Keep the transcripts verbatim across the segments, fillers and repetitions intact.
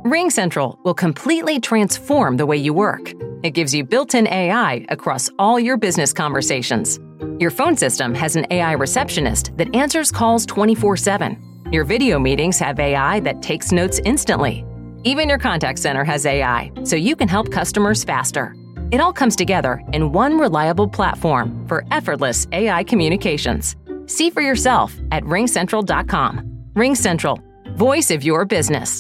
RingCentral will completely transform the way you work. It gives you built-in A I across all your business conversations. Your phone system has an A I receptionist that answers calls twenty-four seven. Your video meetings have A I that takes notes instantly. Even your contact center has A I, so you can help customers faster. It all comes together in one reliable platform for effortless A I communications. See for yourself at ring central dot com. RingCentral, voice of your business.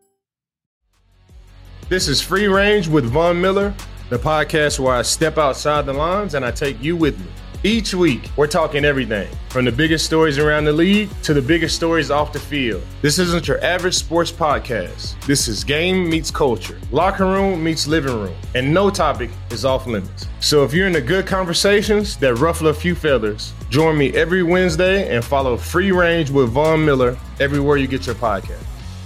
This is Free Range with Von Miller, the podcast where I step outside the lines and I take you with me. Each week, we're talking everything from the biggest stories around the league to the biggest stories off the field. This isn't your average sports podcast. This is game meets culture, locker room meets living room, and no topic is off limits. So if you're into good conversations that ruffle a few feathers, join me every Wednesday and follow Free Range with Von Miller everywhere you get your podcast.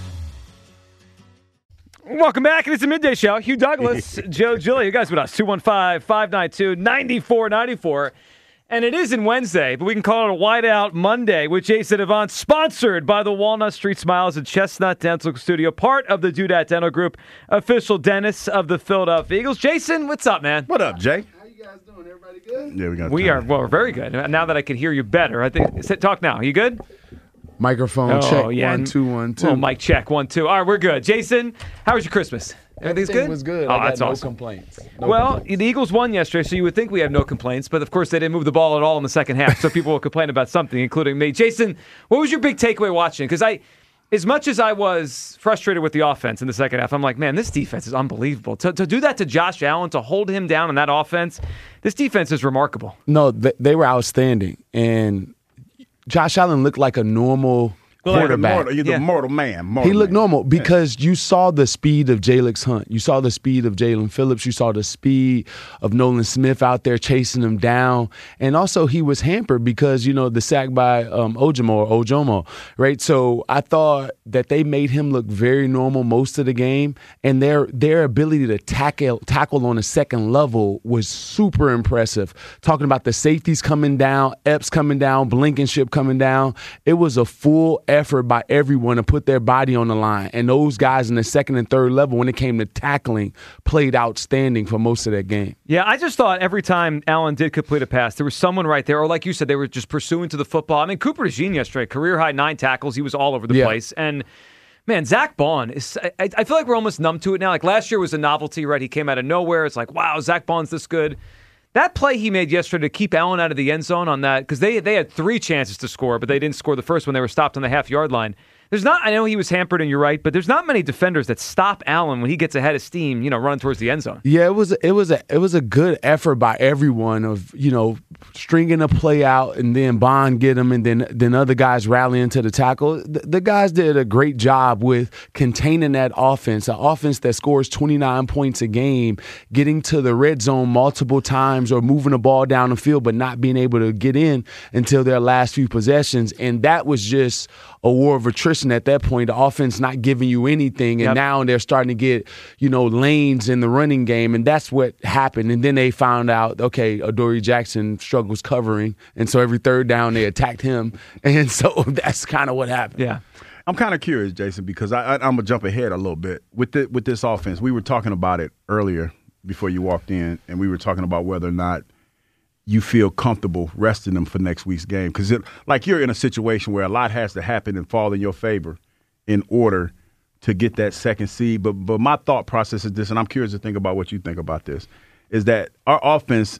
Welcome back. It's a midday show. Hugh Douglas, Joe Giglio. You guys with us. two one five, five nine two, nine four nine four. And it isn't Wednesday, but we can call it a Whiteout Monday with Jason Avant, sponsored by the Walnut Street Smiles at Chestnut Dental Studio, part of the Dudat Dental Group, official dentist of the Philadelphia Eagles. Jason, what's up, man? What up, Jay? How you guys doing? Everybody good? Yeah, we got. We time. are well, we're very good. Now that I can hear you better, I think. Talk now. You good? Microphone Oh, check. yeah. One, two, one, two. Oh, mic check. One, two. All right, we're good. Jason, how was your Christmas? Everything's Everything good? was good. Oh, I got that's no awesome. complaints. No well, complaints. the Eagles won yesterday, so you would think we have no complaints, but of course they didn't move the ball at all in the second half, so people will complain about something, including me. Jason, what was your big takeaway watching? Because I, as much as I was frustrated with the offense in the second half, I'm like, man, this defense is unbelievable. To, to do that to Josh Allen, to hold him down in that offense, this defense is remarkable. No, they, they were outstanding, and Josh Allen looked like a normal Well, like the quarterback. mortal, you're Yeah. the mortal man. Mortal He looked man. normal because you saw the speed of Jalix Hunt. You saw the speed of Jalen Phillips. You saw the speed of Nolan Smith out there chasing him down. And also he was hampered because, you know, the sack by um, Ojomo or Ojomo, right? So I thought that they made him look very normal most of the game. And their their ability to tackle, tackle on a second level was super impressive. Talking about the safeties coming down, Epps coming down, Blankenship coming down. It was a full effort by everyone to put their body on the line. And those guys in the second and third level, when it came to tackling, played outstanding for most of that game. Yeah, I just thought every time Allen did complete a pass, there was someone right there, or like you said, they were just pursuing to the football. I mean, Cooper DeJean yesterday, career-high nine tackles. He was all over the Yeah. place. And, man, Zach Bond, is, I, I feel like we're almost numb to it now. Like, last year was a novelty, right? He came out of nowhere. It's like, wow, Zach Bond's this good. That play he made yesterday to keep Allen out of the end zone on that, because they, they had three chances to score, but they didn't score the first one. They were stopped on the half-yard line. There's not, I know he was hampered, and you're right, but there's not many defenders that stop Allen when he gets ahead of steam, you know, running towards the end zone. Yeah, it was it was a it was a good effort by everyone of, you know, stringing a play out and then Bond get him and then then other guys rallying to the tackle. The, the guys did a great job with containing that offense, an offense that scores twenty-nine points a game, getting to the red zone multiple times or moving the ball down the field but not being able to get in until their last few possessions. And that was just a war of attrition at that point. The offense not giving you anything, and Yep. now they're starting to get, you know, lanes in the running game, and that's what happened. And then they found out, okay, Adoree Jackson struggles covering, and so every third down they attacked him, and so that's kind of what happened. Yeah. I'm kind of curious, Jason, because I, I, I'm gonna jump ahead a little bit with the, with this offense. We were talking about it earlier before you walked in, and we were talking about whether or not you feel comfortable resting them for next week's game, because like you're in a situation where a lot has to happen and fall in your favor in order to get that second seed. But but my thought process is this, and I'm curious to think about what you think about this, is that our offense,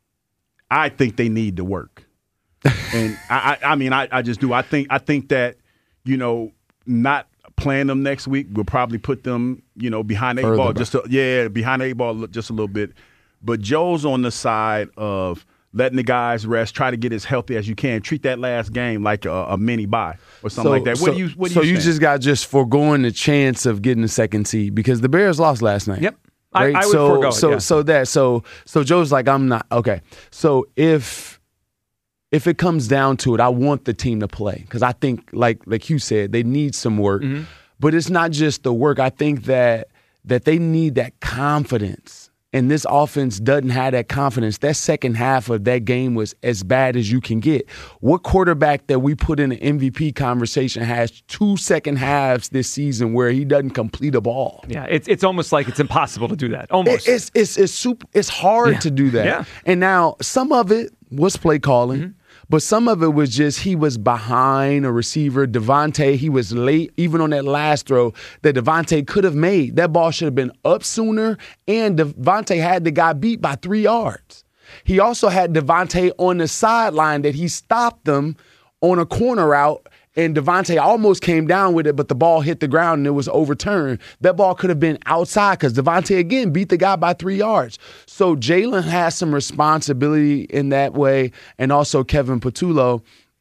I think they need to work. And I, I I mean I, I just do. I think I think that, you know, not playing them next week will probably put them, you know, behind the eight Further ball back. just a, yeah, behind the eight ball just a little bit. But Joe's on the side of letting the guys rest, try to get as healthy as you can. Treat that last game like a, a mini bye or something like that. What so, do you what do so you you think? just got just foregoing the chance of getting the second seed because the Bears lost last night. Yep. I, Right? I would so, forego it, so, yeah. so that, so, so Joe's like, I'm not okay. So if, if it comes down to it, I want the team to play because I think, like, like you said, they need some work. Mm-hmm. But it's not just the work. I think that that they need that confidence and this offense doesn't have that confidence, that second half of that game was as bad as you can get. What quarterback that we put in an M V P conversation has two second halves this season where he doesn't complete a ball? Yeah, it's it's almost like it's impossible to do that. Almost. It, it's it's it's super. It's hard yeah. to do that. Yeah. And now some of it was play calling. Mm-hmm. But some of it was just he was behind a receiver. Devontae, he was late, even on that last throw that Devontae could have made. That ball should have been up sooner, and Devontae had the guy beat by three yards. He also had Devontae on the sideline that he stopped them on a corner route, and Devontae almost came down with it, but the ball hit the ground and it was overturned. That ball could have been outside because Devontae, again, beat the guy by three yards. So Jalen has some responsibility in that way, and also Kevin Patullo.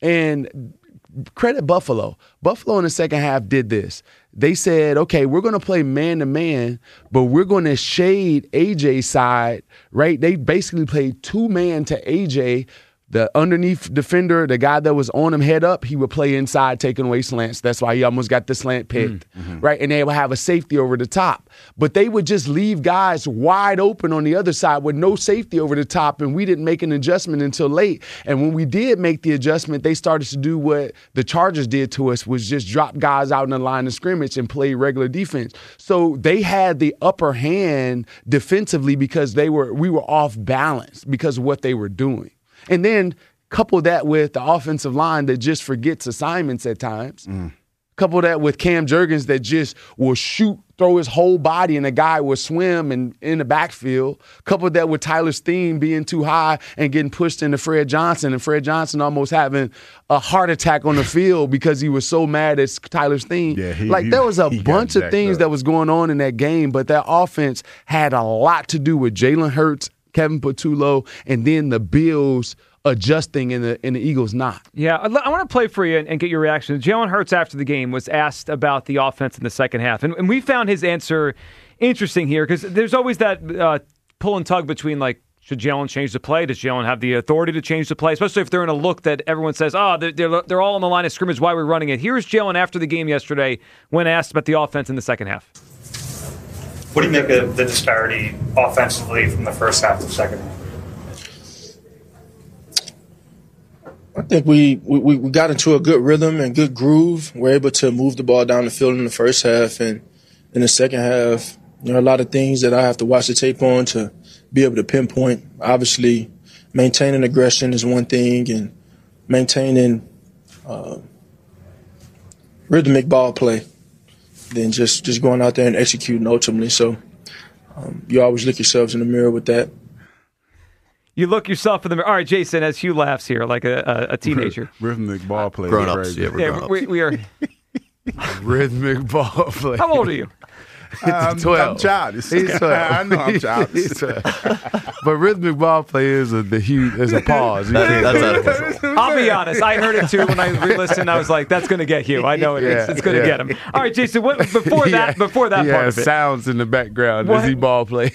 And credit Buffalo. Buffalo in the second half did this. They said, okay, we're going to play man-to-man, but we're going to shade A J's side, right? They basically played two-man to A J. The underneath defender, the guy that was on him head up, he would play inside, taking away slants. That's why he almost got the slant picked, mm-hmm. right? And they would have a safety over the top. But they would just leave guys wide open on the other side with no safety over the top, and we didn't make an adjustment until late. And when we did make the adjustment, they started to do what the Chargers did to us, was just drop guys out in the line of scrimmage and play regular defense. So they had the upper hand defensively because they were we were off balance because of what they were doing. And then couple that with the offensive line that just forgets assignments at times. Mm. Couple that with Cam Jurgens that just will shoot, throw his whole body, and a guy will swim and in the backfield. Couple that with Tyler Steen being too high and getting pushed into Fred Johnson, and Fred Johnson almost having a heart attack on the field because he was so mad at Tyler Steen. Yeah, he, like he, there was a bunch of things up. that was going on in that game, but that offense had a lot to do with Jalen Hurts, Kevin Patullo, and then the Bills adjusting and the, and the Eagles not. Yeah, I, I want to play for you and, and get your reaction. Jalen Hurts after the game was asked about the offense in the second half, and, and we found his answer interesting here because there's always that uh, pull and tug between, like, should Jalen change the play? Does Jalen have the authority to change the play? Especially if they're in a look that everyone says, oh, they're, they're, they're all on the line of scrimmage, why we're running it. Here's Jalen after the game yesterday when asked about the offense in the second half. What do you make of the disparity offensively from the first half to the second half? I think we, we, we got into a good rhythm and good groove. We're able to move the ball down the field in the first half. And in the second half, there are a lot of things that I have to watch the tape on to be able to pinpoint. Obviously, maintaining aggression is one thing, and maintaining uh, rhythmic ball play, then just, just going out there and executing ultimately. So um, you always look yourselves in the mirror with that. You look yourself in the mirror. All right, Jason, as Hugh laughs here like a, a, a teenager. Rhythmic ball play. Grown ups. Yeah, we're yeah, grown we, we are. Rhythmic ball play. How old are you? I'm, I'm childish. He's twelve. I know I'm childish. He's twelve. But rhythmic ball play is a the huge is a pause. You That, can't that's go out of there. control. I'll be honest. I heard it too when I re-listened. I was like, "That's going to get Hugh. I know it is. Yeah, It's going to yeah. get him." All right, Jason. What, before Yeah. that, before that He part has of it, sounds in the background What? as he ball plays.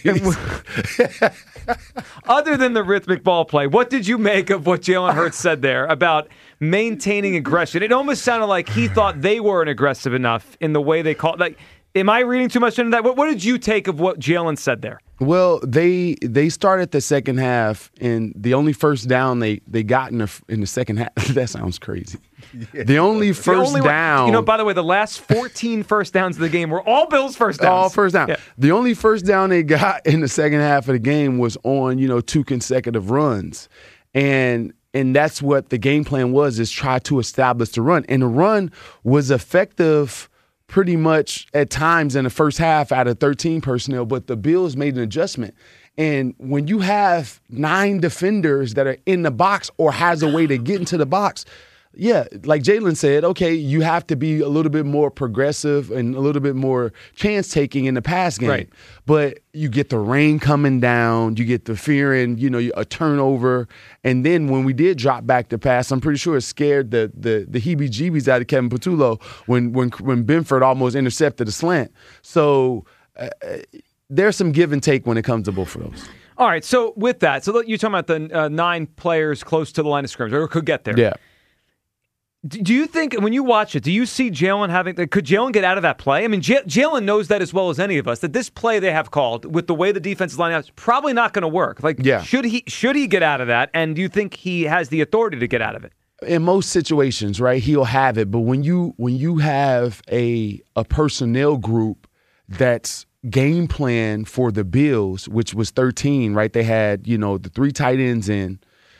other than the rhythmic ball play, what did you make of what Jalen Hurts said there about maintaining aggression? It almost sounded like he thought they weren't aggressive enough in the way they called. Like, am I reading too much into that? What, what did you take of what Jalen said there? Well, they they started the second half, and the only first down they, they got in the in the second half. That sounds crazy. Yeah. The only first the only down. One, you know, by the way, the last fourteen first downs of the game were all Bills first downs. All first down. Yeah. The only first down they got in the second half of the game was on, you know, two consecutive runs. And and that's what the game plan was, is try to establish the run. And the run was effective pretty much at times in the first half out of thirteen personnel, but the Bills made an adjustment. And when you have nine defenders that are in the box or has a way to get into the box, yeah, like Jalen said, okay, you have to be a little bit more progressive and a little bit more chance-taking in the pass game. Right. But you get the rain coming down, you get the fear and, you know, a turnover. And then when we did drop back to pass, I'm pretty sure it scared the the, the heebie-jeebies out of Kevin Patullo when, when, when Benford almost intercepted a slant. So uh, there's some give and take when it comes to both of those. All right, so with that, so you're talking about the uh, nine players close to the line of scrimmage or could get there. Yeah. Do you think, when you watch it, do you see Jalen having, could Jalen get out of that play? I mean, J- Jalen knows that as well as any of us, that this play they have called, with the way the defense is lining up, is probably not going to work. Like, yeah. should he should he get out of that? And do you think he has the authority to get out of it? In most situations, right, he'll have it. But when you when you have a a personnel group that's game plan for the Bills, which was thirteen, right? They had, you know, the three tight ends in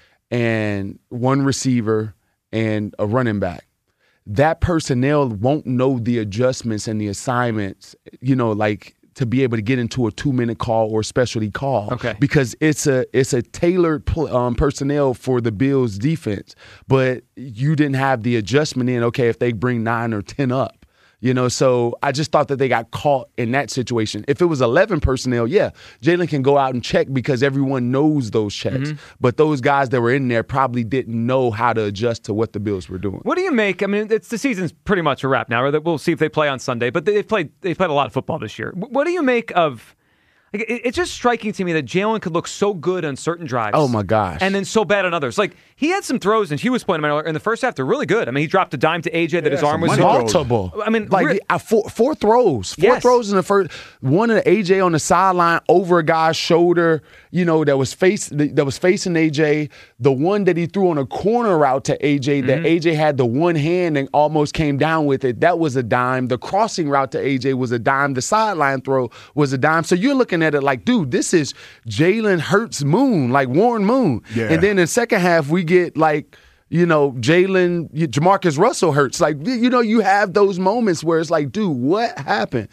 and one receiver and a running back. That personnel won't know the adjustments and the assignments, you know, like to be able to get into a two-minute call or specialty call. Okay. Because it's a it's a tailored um, personnel for the Bills defense. But you didn't have the adjustment in, okay, if they bring nine or ten up. You know, so I just thought that they got caught in that situation. If it was eleven personnel, yeah, Jalen can go out and check because everyone knows those checks. Mm-hmm. But those guys that were in there probably didn't know how to adjust to what the Bills were doing. What do you make? I mean, it's the season's pretty much a wrap now. We'll see if they play on Sunday, but they've played they've played a lot of football this year. What do you make of? Like, it's just striking to me that Jalen could look so good on certain drives. Oh, my gosh. And then so bad on others. Like, he had some throws, and he was pointing out in the first half, they're really good. I mean, he dropped a dime to A J that yeah, his arm was multiple. I mean, like re- uh, four, four throws. Four yes. throws in the first. One of the A J on the sideline over a guy's shoulder, you know, that was face that was facing A J. The one that he threw on a corner route to A J, that mm-hmm. A J had the one hand and almost came down with it. That was a dime. The crossing route to A J was a dime. The sideline throw was a dime. So you're looking at it like, dude, this is Jalen Hurts Moon, like Warren Moon. Yeah. And then in the second half, we get like, you know, Jalen, Jamarcus Russell Hurts. Like, you know, you have those moments where it's like, dude, what happened?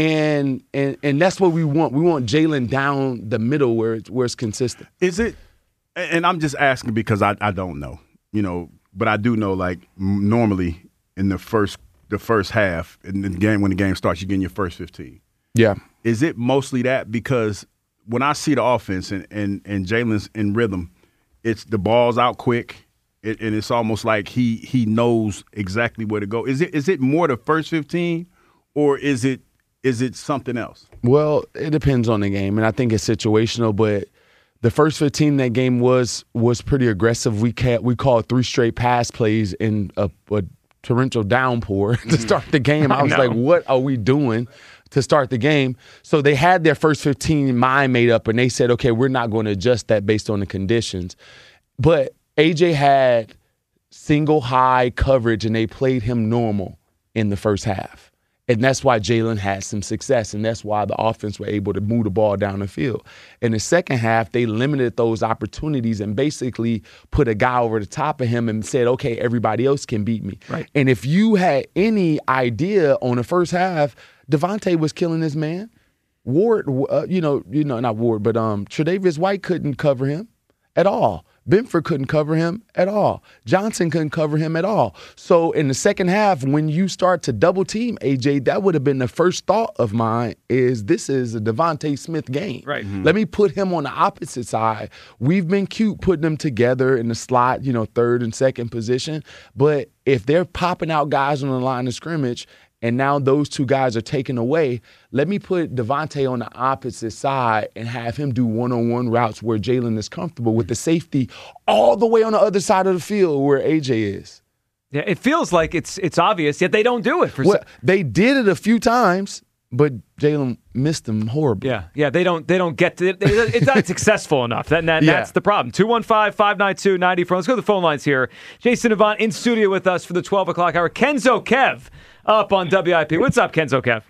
And and and that's what we want. We want Jalen down the middle where it's, where it's consistent. Is it, and I'm just asking because I, I don't know, you know, but I do know, like, normally in the first the first half, in the game, when the game starts, you get in your first fifteen. Yeah. Is it mostly that? Because when I see the offense and, and, and Jalen's in rhythm, it's the ball's out quick, it, and it's almost like he he knows exactly where to go. Is it is it more the first fifteen, or is it is it something else? Well, it depends on the game, and I think it's situational. But the first fifteen in that game was was pretty aggressive. We ca- we called three straight pass plays in a, a torrential downpour to start the game. I was like, what are we doing to start the game? So they had their first fifteen mind made up, and they said, okay, we're not going to adjust that based on the conditions. But A J had single high coverage, and they played him normal in the first half. And that's why Jalen had some success, and that's why the offense were able to move the ball down the field. In the second half, they limited those opportunities and basically put a guy over the top of him and said, okay, everybody else can beat me. Right. And if you had any idea on the first half, Devontae was killing this man. Ward, uh, you know, you know, not Ward, but um, Tre'Davious White couldn't cover him at all. Benford couldn't cover him at all. Johnson couldn't cover him at all. So in the second half, when you start to double team A J, that would have been the first thought of mine is this is a Devontae Smith game. Right. Mm-hmm. Let me put him on the opposite side. We've been cute putting them together in the slot, you know, third and second position. But if they're popping out guys on the line of scrimmage and now those two guys are taken away, let me put Devontae on the opposite side and have him do one-on-one routes where Jalen is comfortable with the safety all the way on the other side of the field where A J is. Yeah, it feels like it's it's obvious, yet they don't do it. For well, some- they did it a few times, but Jalen missed them horribly. Yeah, yeah, they don't they don't get to it. It's not successful enough. That, that yeah. That's the problem. two one five, five nine two, nine zero four. Let's go to the phone lines here. Jason Avant in studio with us for the twelve o'clock hour. Kenzo Kev up on W I P. What's up, Kenzo Kev?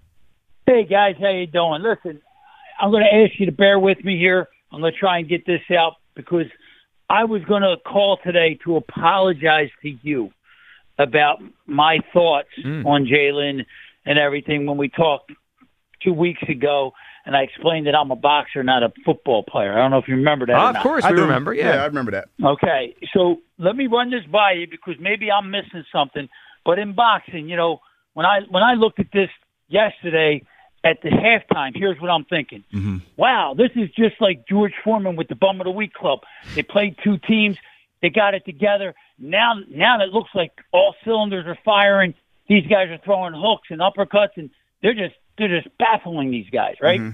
Hey, guys. How you doing? Listen, I'm going to ask you to bear with me here. I'm going to try and get this out because I was going to call today to apologize to you about my thoughts mm. on Jalen and everything when we talked two weeks ago, and I explained that I'm a boxer, not a football player. I don't know if you remember that oh, or Of not. course I we do. remember, yeah. Yeah, I remember that. Okay, so let me run this by you because maybe I'm missing something. But in boxing, you know, when I when I looked at this yesterday at the halftime, here's what I'm thinking. Mm-hmm. Wow, this is just like George Foreman with the Bum of the Week Club. They played two teams. They got it together. Now, now it looks like all cylinders are firing. These guys are throwing hooks and uppercuts, and they're just they're just baffling these guys, right? Mm-hmm.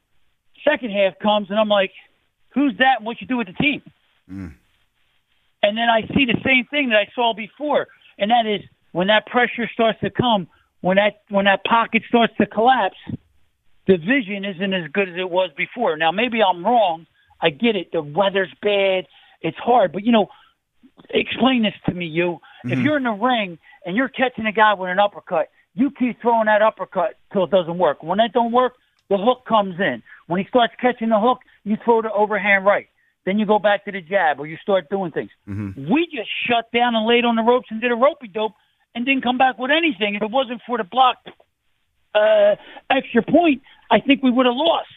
Second half comes, and I'm like, who's that and what you do with the team? Mm. And then I see the same thing that I saw before. and that is when that pressure starts to come, when that when that pocket starts to collapse, the vision isn't as good as it was before. Now, maybe I'm wrong. I get it. The weather's bad. It's hard. But, you know, explain this to me, you. Mm-hmm. If you're in the ring and you're catching a guy with an uppercut, you keep throwing that uppercut till it doesn't work. When that don't work, the hook comes in. When he starts catching the hook, you throw the overhand right. Then you go back to the jab or you start doing things. Mm-hmm. We just shut down and laid on the ropes and did a ropey-dope and didn't come back with anything. If it wasn't for the blocked uh, extra point, I think we would have lost.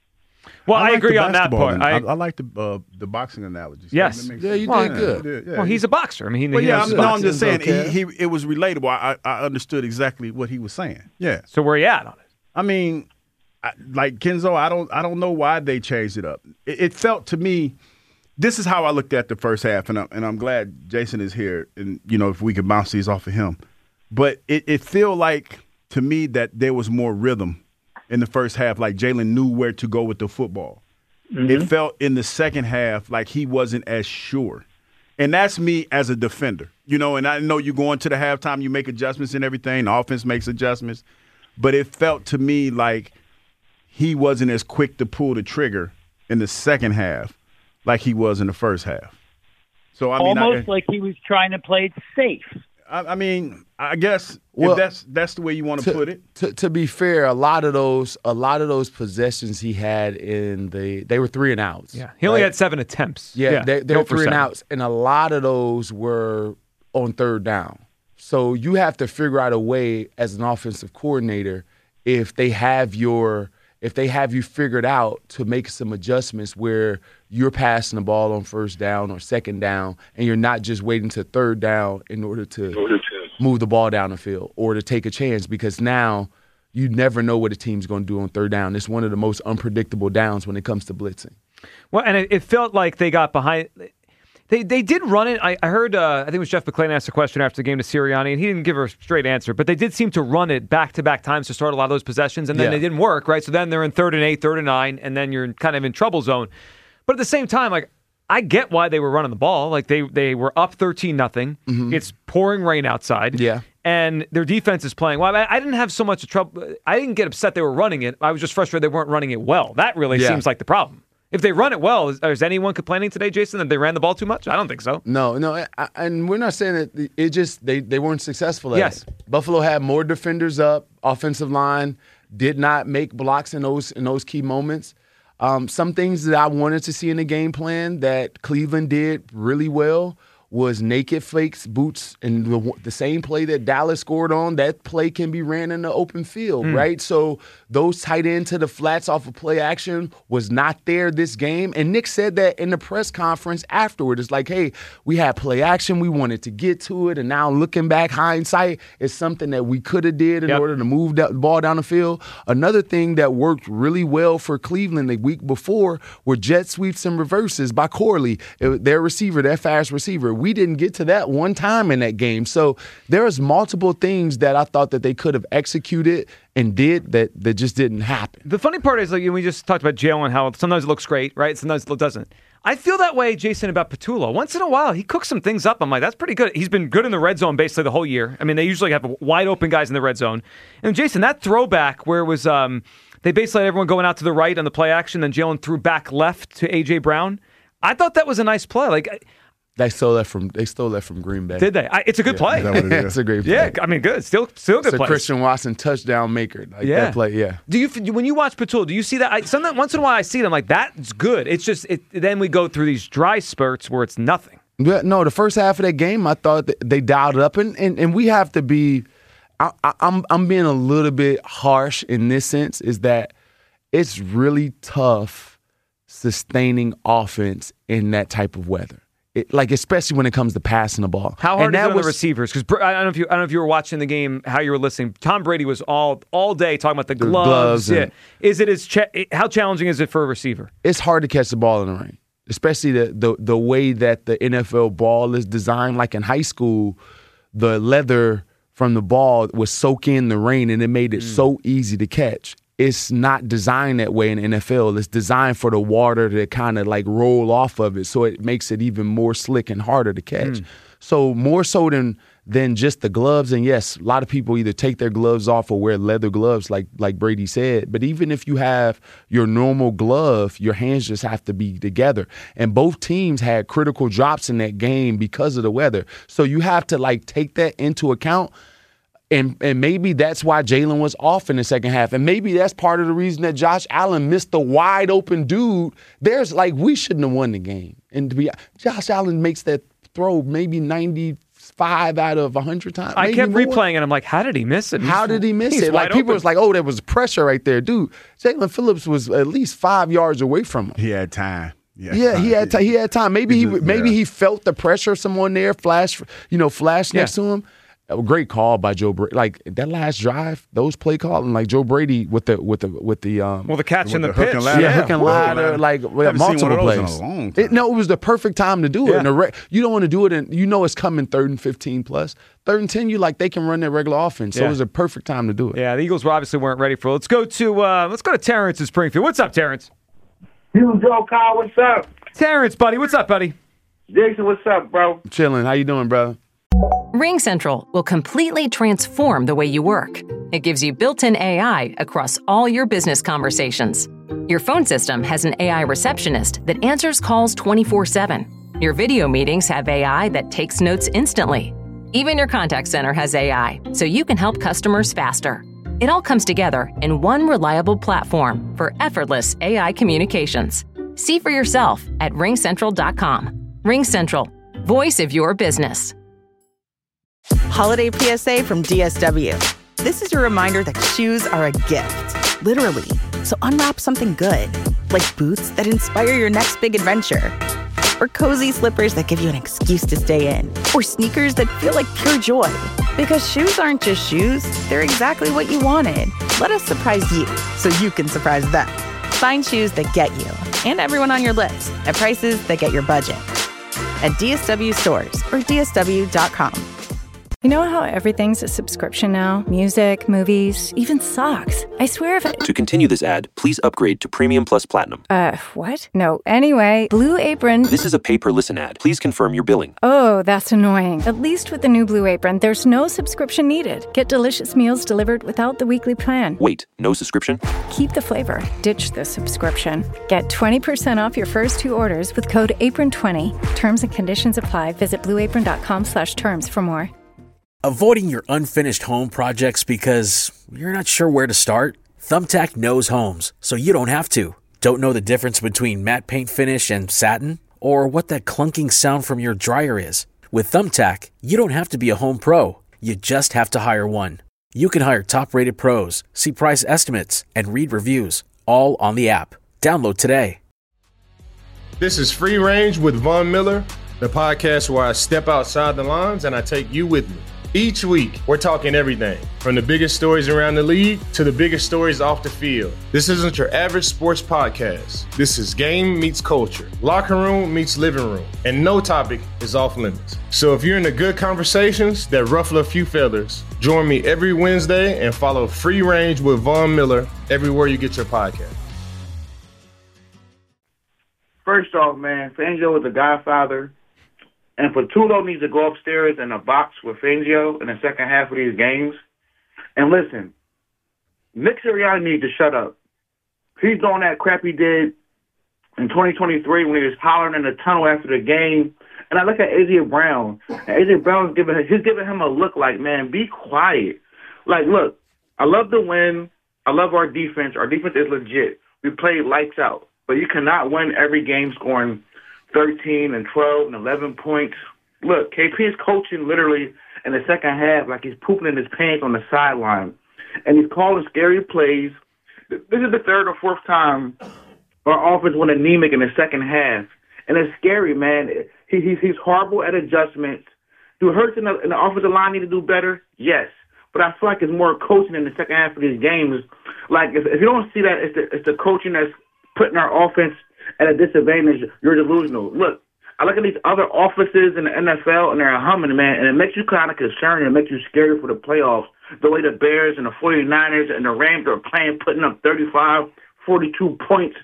Well, I, I like agree on that part. I, I, I like the uh, the boxing analogy. Yes. Yeah, you well, did good. Yeah, yeah, well, he's a boxer. I mean, he, well, he yeah, knows I'm, no, I'm boxing. just saying okay. he, he it was relatable. I, I understood exactly what he was saying. Yeah. So where you at on it? I mean, I, like Kenzo, I don't I don't know why they changed it up. It, it felt to me, this is how I looked at the first half, and I'm, and I'm glad Jason is here, and you know if we could bounce these off of him. But it, it felt like to me that there was more rhythm in the first half, like Jalen knew where to go with the football. Mm-hmm. It felt in the second half like he wasn't as sure. And that's me as a defender. You know, and I know you go into the halftime, you make adjustments and everything. The offense makes adjustments. But it felt to me like he wasn't as quick to pull the trigger in the second half like he was in the first half. So I mean, Almost I, like he was trying to play it safe. I, I mean, I guess Well, if that's that's the way you want to put it. To, to be fair, a lot of those a lot of those possessions he had in the they were three and outs. Yeah, he only right? had seven attempts. Yeah, yeah they, they go were for three and seven. outs, and a lot of those were on third down. So you have to figure out a way as an offensive coordinator if they have your if they have you figured out to make some adjustments where you're passing the ball on first down or second down, and you're not just waiting to third down in order to, in order to move the ball down the field or to take a chance, because now you never know what a team's going to do on third down. It's one of the most unpredictable downs when it comes to blitzing. Well, and it, it felt like they got behind. They they did run it. I, I heard, uh, I think it was Jeff McClain asked a question after the game to Sirianni, and he didn't give her a straight answer, but they did seem to run it back-to-back times to start a lot of those possessions, and then Yeah. they didn't work, right? So then they're in third and eight, third and nine, and then you're kind of in trouble zone. But at the same time, like, I get why they were running the ball. Like, they they were up thirteen nothing. Mm-hmm. It's pouring rain outside. Yeah. And their defense is playing well. I, I didn't have so much trouble. I didn't get upset they were running it. I was just frustrated they weren't running it well. That really Yeah. seems like the problem. If they run it well, is, is anyone complaining today, Jason, that they ran the ball too much? I don't think so. No, no, I, and we're not saying that it just they, they weren't successful at Yes. it. Buffalo had more defenders up, offensive line did not make blocks in those in those key moments. Um, some things that I wanted to see in the game plan that Cleveland did really well was naked fakes, boots, and the, the same play that Dallas scored on, that play can be ran in the open field, mm. right? So those tight end to the flats off of play action was not there this game. And Nick said that in the press conference afterward. It's like, hey, we had play action. We wanted to get to it. And now looking back, hindsight, it's something that we could have did in yep. order to move the ball down the field. Another thing that worked really well for Cleveland the week before were jet sweeps and reverses by Corley, their receiver, their fast receiver. We didn't get to that one time in that game. So there's multiple things that I thought that they could have executed and did that that just didn't happen. The funny part is, like, we just talked about Jalen, how sometimes it looks great, right? Sometimes it doesn't. I feel that way, Jason, about Petula. Once in a while, he cooks some things up. I'm like, that's pretty good. He's been good in the red zone basically the whole year. I mean, they usually have wide open guys in the red zone. And Jason, that throwback where it was um, they basically had everyone going out to the right on the play action, then Jalen threw back left to A J Brown. I thought that was a nice play. Like. They stole that from they stole that from Green Bay. Did they? I, it's a good yeah, play. Is that what it is? It's a great play. Yeah, I mean, good. Still, still good it's a play. Christian Watson touchdown maker. Like yeah. that play. Yeah. Do you when you watch Petula, do you see that? I, sometimes once in a while I see it. I'm like, that's good. It's just it, then we go through these dry spurts where it's nothing. But no, the first half of that game, I thought that they dialed it up, and and, and we have to be. I, I, I'm I'm being a little bit harsh in this sense. Is that it's really tough sustaining offense in that type of weather. It, like especially when it comes to passing the ball. How hard and is that it on was, the receivers? Because I don't know if you I don't know if you were watching the game, how you were listening. Tom Brady was all all day talking about the, the gloves. gloves yeah. and, Is it as cha- how challenging is it for a receiver? It's hard to catch the ball in the rain, especially the the the way that the N F L ball is designed. Like in high school, the leather from the ball would soak in the rain, and it made it mm. so easy to catch. It's not designed that way in the N F L. It's designed for the water to kind of like roll off of it, so it makes it even more slick and harder to catch. Mm. So more so than than just the gloves. And yes, a lot of people either take their gloves off or wear leather gloves, like like Brady said. But even if you have your normal glove, your hands just have to be together. And both teams had critical drops in that game because of the weather. So you have to like take that into account. And and maybe that's why Jalen was off in the second half. And maybe that's part of the reason that Josh Allen missed the wide open dude. There's like, we shouldn't have won the game. And to be Josh Allen makes that throw maybe ninety-five out of one hundred times. I kept more. replaying it. I'm like, how did he miss it? How He's, did he miss it? Like people open. was like, oh, there was pressure right there. Dude, Jalen Phillips was at least five yards away from him. He had time. Yeah, yeah he had t- he had time. Maybe he, he just, maybe yeah. he felt the pressure. Someone there flash, you know, flash next Yeah. to him. A great call by Joe Brady. Like that last drive, those play calls, and like Joe Brady with the with the with the um Well, the catch and the, the hook pitch. and ladder. yeah, Yeah, hook and hook and ladder, ladder. like well, Haven't seen multiple one of those plays. in a long time. It, no, it was the perfect time to do it. Yeah. And the re- you don't want to do it, and you know it's coming third and fifteen plus, third and ten. You like they can run their regular offense, so Yeah. it was a perfect time to do it. Yeah, the Eagles were obviously weren't ready for it. Let's go to uh, let's go to Terrence in Springfield. What's up, Terrence? You, Joe Kyle, what's up? Terrence, buddy, what's up, buddy? Jason, what's up, bro? Chilling. How you doing, brother? RingCentral will completely transform the way you work. It gives you built-in A I across all your business conversations. Your phone system has an A I receptionist that answers calls twenty-four seven. Your video meetings have A I that takes notes instantly. Even your contact center has A I, so you can help customers faster. It all comes together in one reliable platform for effortless A I communications. See for yourself at ring central dot com. RingCentral, voice of your business. Holiday P S A from D S W. This is your reminder that shoes are a gift, literally. So unwrap something good, like boots that inspire your next big adventure, or cozy slippers that give you an excuse to stay in, or sneakers that feel like pure joy. Because shoes aren't just shoes, they're exactly what you wanted. Let us surprise you so you can surprise them. Find shoes that get you and everyone on your list at prices that get your budget. At D S W stores or D S W dot com. You know how everything's a subscription now? Music, movies, even socks. I swear if I... To continue this ad, please upgrade to Premium Plus Platinum. Uh, what? No. Anyway, Blue Apron... This is a pay-per-listen ad. Please confirm your billing. Oh, that's annoying. At least with the new Blue Apron, there's no subscription needed. Get delicious meals delivered without the weekly plan. Wait, no subscription? Keep the flavor. Ditch the subscription. Get twenty percent off your first two orders with code apron twenty. Terms and conditions apply. Visit blue apron dot com slash terms for more. Avoiding your unfinished home projects because you're not sure where to start? Thumbtack knows homes, so you don't have to. Don't know the difference between matte paint finish and satin? Or what that clunking sound from your dryer is? With Thumbtack, you don't have to be a home pro. You just have to hire one. You can hire top-rated pros, see price estimates, and read reviews, all on the app. Download today. This is Free Range with Von Miller, the podcast where I step outside the lines and I take you with me. Each week, we're talking everything from the biggest stories around the league to the biggest stories off the field. This isn't your average sports podcast. This is game meets culture, locker room meets living room, and no topic is off limits. So if you're into good conversations that ruffle a few feathers, join me every Wednesday and follow Free Range with Von Miller everywhere you get your podcast. First off, man, Fangio is the godfather. And Patullo needs to go upstairs in a box with Fangio in the second half of these games. And listen, Nick Sirianni needs to shut up. He's doing that crap he did in twenty twenty-three when he was hollering in the tunnel after the game. And I look at A J Brown, and A J Brown's giving he's giving him a look like, man, be quiet. Like, look, I love the win. I love our defense. Our defense is legit. We played lights out. But you cannot win every game scoring thirteen and twelve and eleven points. Look, K P is coaching literally in the second half like he's pooping in his pants on the sideline. And he's calling scary plays. This is the third or fourth time our offense went anemic in the second half. And it's scary, man. He, he's, he's horrible at adjustments. Do Hurts in the, in the offensive line need to do better? Yes. But I feel like it's more coaching in the second half of these games. Like, if, if you don't see that, it's the, it's the coaching that's putting our offense at a disadvantage. You're delusional. Look, I look at these other offices in the N F L, and they're humming, man, and it makes you kind of concerned, and it makes you scared for the playoffs. The way the Bears and the forty-niners and the Rams are playing, putting up thirty-five, forty-two points.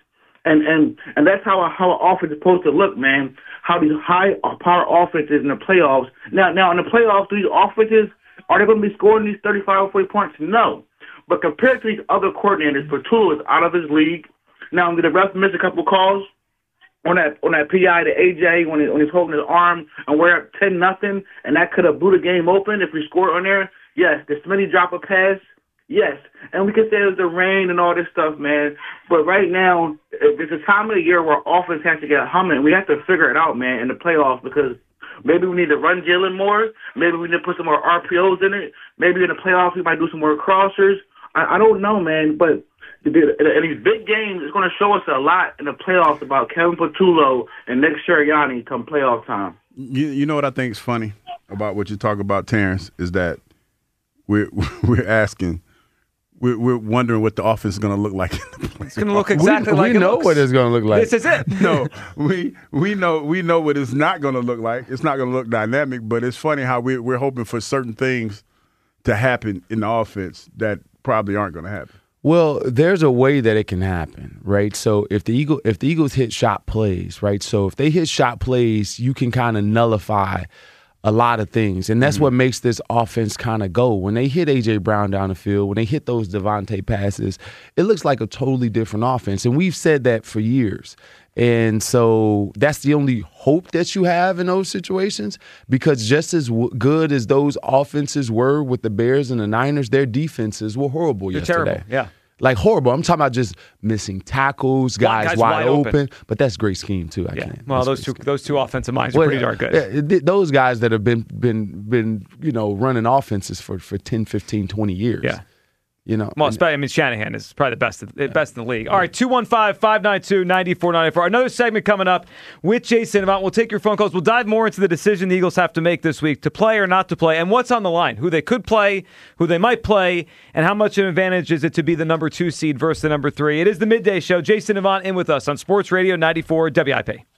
And and and that's how how an offense is supposed to look, man. How these high power offenses in the playoffs. Now, now in the playoffs, these offenses, are they going to be scoring these thirty-five or forty points? No. But compared to these other coordinators, Petulo is out of his league. Now, did the ref miss a couple calls on that on that P I to A J when, he, when he's holding his arm and we're up ten nothing, and that could have blew the game open if we scored on there? Yes. Did Smitty drop a pass? Yes. And we could say it was the rain and all this stuff, man. But right now, there's a time of the year where offense has to get humming. We have to figure it out, man, in the playoffs, because maybe we need to run Jalen more. Maybe we need to put some more R P Os in it. Maybe in the playoffs we might do some more crossers. I, I don't know, man, but in these big games, it's going to show us a lot in the playoffs about Kevin Petulo and Nick Sirianni come playoff time. You, you know what I think is funny about what you talk about, Terrence, is that we're we're asking. We're, we're wondering what the offense is going to look like. It's going to look exactly we, like we it know looks. what it's going to look like. This is it. No, we we know we know what it's not going to look like. It's not going to look dynamic, but it's funny how we, we're hoping for certain things to happen in the offense that probably aren't going to happen. Well, there's a way that it can happen, right? So if the Eagle, if the Eagles hit shot plays, right? So if they hit shot plays, you can kind of nullify a lot of things. And that's mm-hmm. what makes this offense kind of go. When they hit A J. Brown down the field, when they hit those Devontae passes, it looks like a totally different offense. And we've said that for years. And so that's the only hope that you have in those situations, because just as w- good as those offenses were with the Bears and the Niners, their defenses were horrible They're yesterday. Terrible. Yeah. Like horrible. I'm talking about just missing tackles, guys, guys wide, wide open. open. But that's great scheme too. I Yeah. can't. Well, That's those two great scheme. those two offensive minds are Well, pretty darn good. yeah, th- those guys that have been been been you know running offenses for, for ten, fifteen, twenty years. Yeah. You know. Well, and- I mean, Shanahan is probably the best, best in the league. All right, two one five, five nine two, nine four nine four. Another segment coming up with Jason Avant. We'll take your phone calls. We'll dive more into the decision the Eagles have to make this week to play or not to play, and what's on the line, who they could play, who they might play, and how much of an advantage is it to be the number two seed versus the number three. It is the Midday Show. Jason Avant in with us on Sports Radio ninety-four W I P.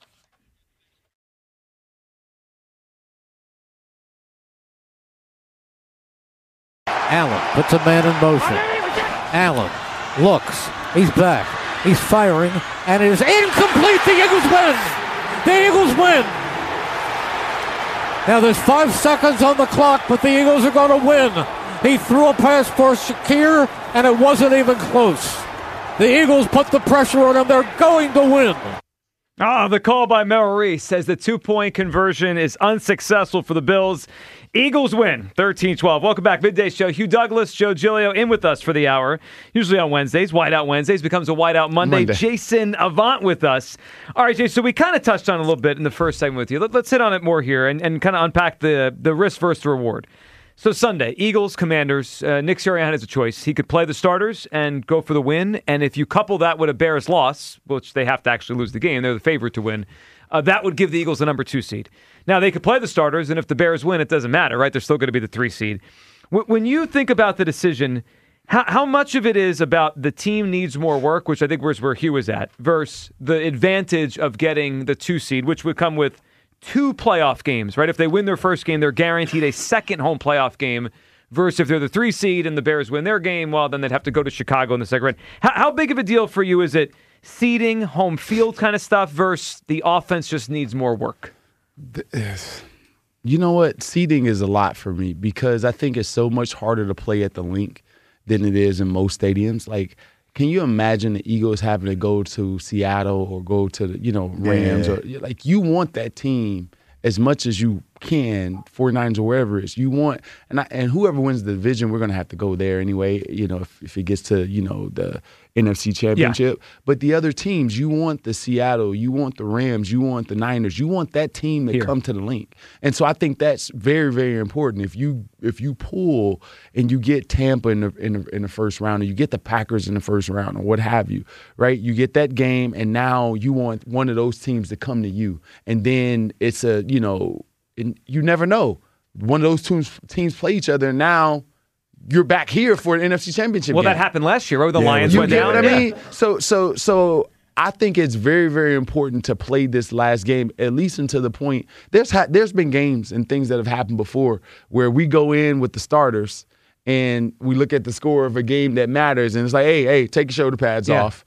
Allen puts a man in motion. Allen looks. He's back. He's firing. And it is incomplete. The Eagles win. The Eagles win. Now there's five seconds on the clock, but the Eagles are going to win. He threw a pass for Shakir, and it wasn't even close. The Eagles put the pressure on them. They're going to win. Ah, the call by Merrill Reese says the two-point conversion is unsuccessful for the Bills. Eagles win, thirteen twelve. Welcome back, Midday Show. Hugh Douglas, Joe Giglio in with us for the hour. Usually on Wednesdays. Whiteout Wednesdays becomes a Whiteout Monday. Monday. Jason Avant with us. All right, Jason, so we kind of touched on it a little bit in the first segment with you. Let, let's hit on it more here and, and kind of unpack the, the risk versus reward. So Sunday, Eagles, Commanders, uh, Nick Sirianni has a choice. He could play the starters and go for the win, and if you couple that with a Bears loss, which they have to actually lose the game, they're the favorite to win, uh, that would give the Eagles the number two seed. Now, they could play the starters, and if the Bears win, it doesn't matter, right? They're still going to be the three seed. When you think about the decision, how, how much of it is about the team needs more work, which I think was where Hugh is at, versus the advantage of getting the two seed, which would come with two playoff games, right? If they win their first game, they're guaranteed a second home playoff game, versus if they're the three seed and the Bears win their game, well, then they'd have to go to Chicago in the second round. How, how big of a deal for you is it seeding, home field kind of stuff, versus the offense just needs more work? You know what? Seeding is a lot for me because I think it's so much harder to play at the Link than it is in most stadiums. Like, can you imagine the Eagles having to go to Seattle or go to the, you know, Rams? Yeah. Or like, you want that team as much as you can, forty-niners or wherever it is. You want, and I, and whoever wins the division, we're going to have to go there anyway, you know, if, if it gets to, you know, the N F C Championship. Yeah. But the other teams, you want the Seattle, you want the Rams, you want the Niners, you want that team to Here. come to the Link. And so I think that's very, very important. If you if you pull and you get Tampa in the, in the, in the first round, or you get the Packers in the first round, or what have you, right? You get that game, and now you want one of those teams to come to you. And then it's a, you know, and you never know. One of those teams, teams play each other, and now you're back here for an N F C Championship well, game. that happened last year, right? The yeah. Lions you went get down. What I yeah. mean? So, so, so I think it's very, very important to play this last game, at least until the point. There's ha- there's been games and things that have happened before where we go in with the starters and we look at the score of a game that matters, and it's like, hey, hey, take your shoulder pads yeah. off.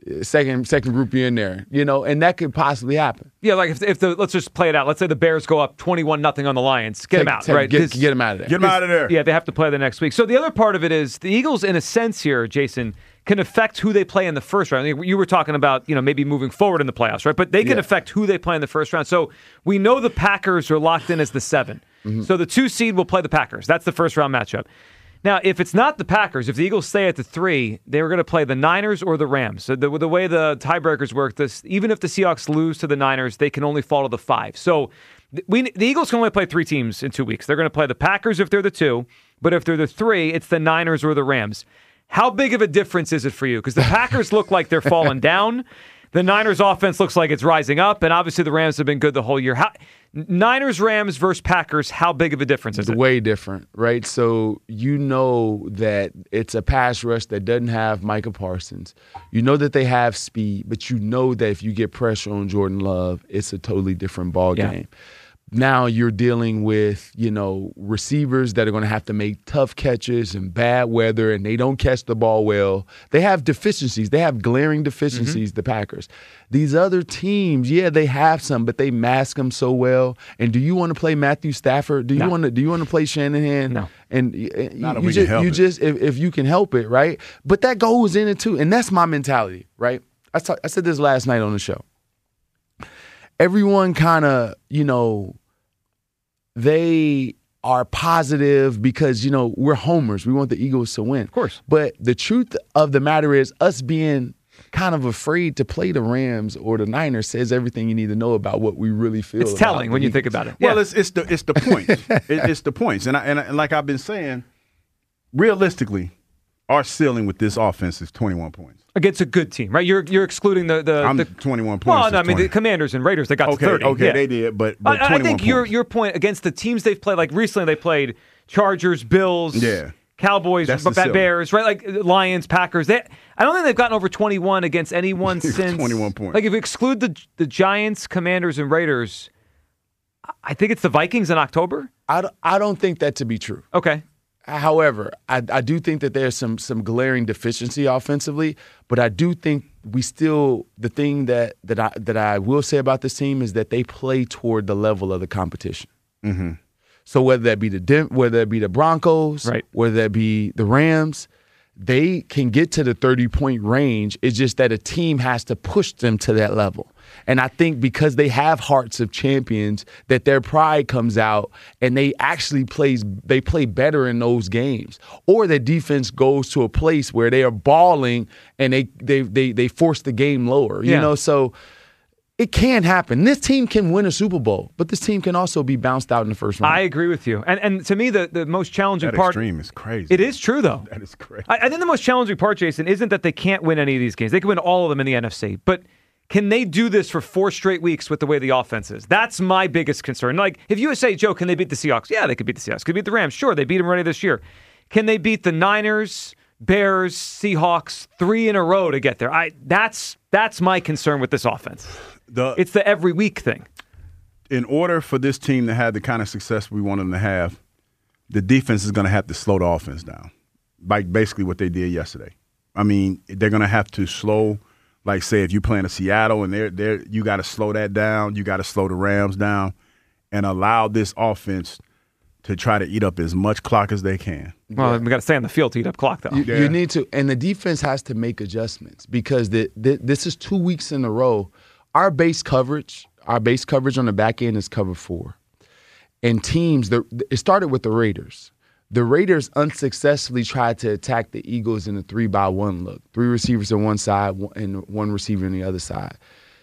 second second group you're in there, you know, and that could possibly happen. Yeah, like if, if the let's just play it out. Let's say the Bears go up twenty-one nothing on the Lions. Get Take- them out, take- right? Get, 'Cause- get them out of there. Get them out of there. Yeah, they have to play the next week. So the other part of it is the Eagles, in a sense here, Jason, can affect who they play in the first round. I mean, you were talking about, you know, maybe moving forward in the playoffs, right? But they can Yeah. affect who they play in the first round. So we know the Packers are locked in as the seven. Mm-hmm. So the two seed will play the Packers. That's the first round matchup. Now, if it's not the Packers, if the Eagles stay at the three, they were going to play the Niners or the Rams. So the, the way the tiebreakers work, this even if the Seahawks lose to the Niners, they can only fall to the five. So we the Eagles can only play three teams in two weeks. They're going to play the Packers if they're the two, but if they're the three, it's the Niners or the Rams. How big of a difference is it for you? Because the Packers look like they're falling down. The Niners offense looks like it's rising up, and obviously the Rams have been good the whole year. How, Niners, Rams versus Packers, how big of a difference is it? Way different, right? So you know that it's a pass rush that doesn't have Micah Parsons. You know that they have speed, but you know that if you get pressure on Jordan Love, it's a totally different ball Yeah. game. Now you're dealing with, you know, receivers that are going to have to make tough catches in bad weather, and they don't catch the ball well. They have deficiencies. They have glaring deficiencies, Mm-hmm. the Packers. These other teams, yeah, they have some, but they mask them so well. And do you want to play Matthew Stafford? Do you No. want to do you want to play Shanahan? No. And y- y- Not if you we can just, help you it. just if, if you can help it, right? But that goes in it too. And that's my mentality, right? I, ta- I said this last night on the show. Everyone kind of, you know, they are positive because, you know, we're homers. We want the Eagles to win. Of course. But the truth of the matter is us being kind of afraid to play the Rams or the Niners says everything you need to know about what we really feel. It's about telling the when you think Eagles. about it. Well, Yeah. it's it's the it's the points. it, it's the points, and I, and, I, and like I've been saying, realistically, our ceiling with this offense is twenty-one points. Against a good team, right? You're you're excluding the the, I'm the twenty-one points. Well, is no, I mean twenty. the Commanders and Raiders, they got Okay, to thirty. okay, yeah. they did, but, but I, I twenty-one think your points. your point against the teams they've played, like recently they played Chargers, Bills, Yeah. Cowboys, That's the Ba- ceiling. Bears, right? Like Lions, Packers. They, I don't think they've gotten over twenty-one against anyone since twenty-one points. Like if you exclude the the Giants, Commanders, and Raiders, I think it's the Vikings in October. I don't, I don't think that to be true. Okay. However, I, I do think that there's some some glaring deficiency offensively, but I do think we still the thing that that I that I will say about this team is that they play toward the level of the competition. Mm-hmm. So whether that be the Dem- whether that be the Broncos, Right. whether that be the Rams, they can get to the thirty point range. It's just that a team has to push them to that level. And I think because they have hearts of champions, that their pride comes out and they actually plays they play better in those games. Or their defense goes to a place where they are balling and they they they they force the game lower. You Yeah. know, so it can happen. This team can win a Super Bowl, but this team can also be bounced out in the first round. I agree with you. And and to me, the, the most challenging That part. extreme is crazy. It is true, though. That is crazy. I, I think the most challenging part, Jason, isn't that they can't win any of these games. They can win all of them in the N F C. But can they do this for four straight weeks with the way the offense is? That's my biggest concern. Like, if you say, Joe, can they beat the Seahawks? Yeah, they could beat the Seahawks. Could beat the Rams? Sure, they beat them already this year. Can they beat the Niners, Bears, Seahawks three in a row to get there? I That's that's my concern with this offense. The, It's the every week thing. in order for this team to have the kind of success we want them to have, the defense is going to have to slow the offense down, like basically what they did yesterday. I mean, they're going to have to slow, like say if you're playing a Seattle and they're there, you got to slow that down. You got to slow the Rams down, and allow this offense to try to eat up as much clock as they can. Well, we got to stay on the field to eat up clock, though. You, Yeah. you need to, and the defense has to make adjustments because the, the, this is two weeks in a row. Our base coverage, our base coverage on the back end is cover four, and teams. The, it started with the Raiders. The Raiders unsuccessfully tried to attack the Eagles in a three by one look, three receivers on one side and one receiver on the other side.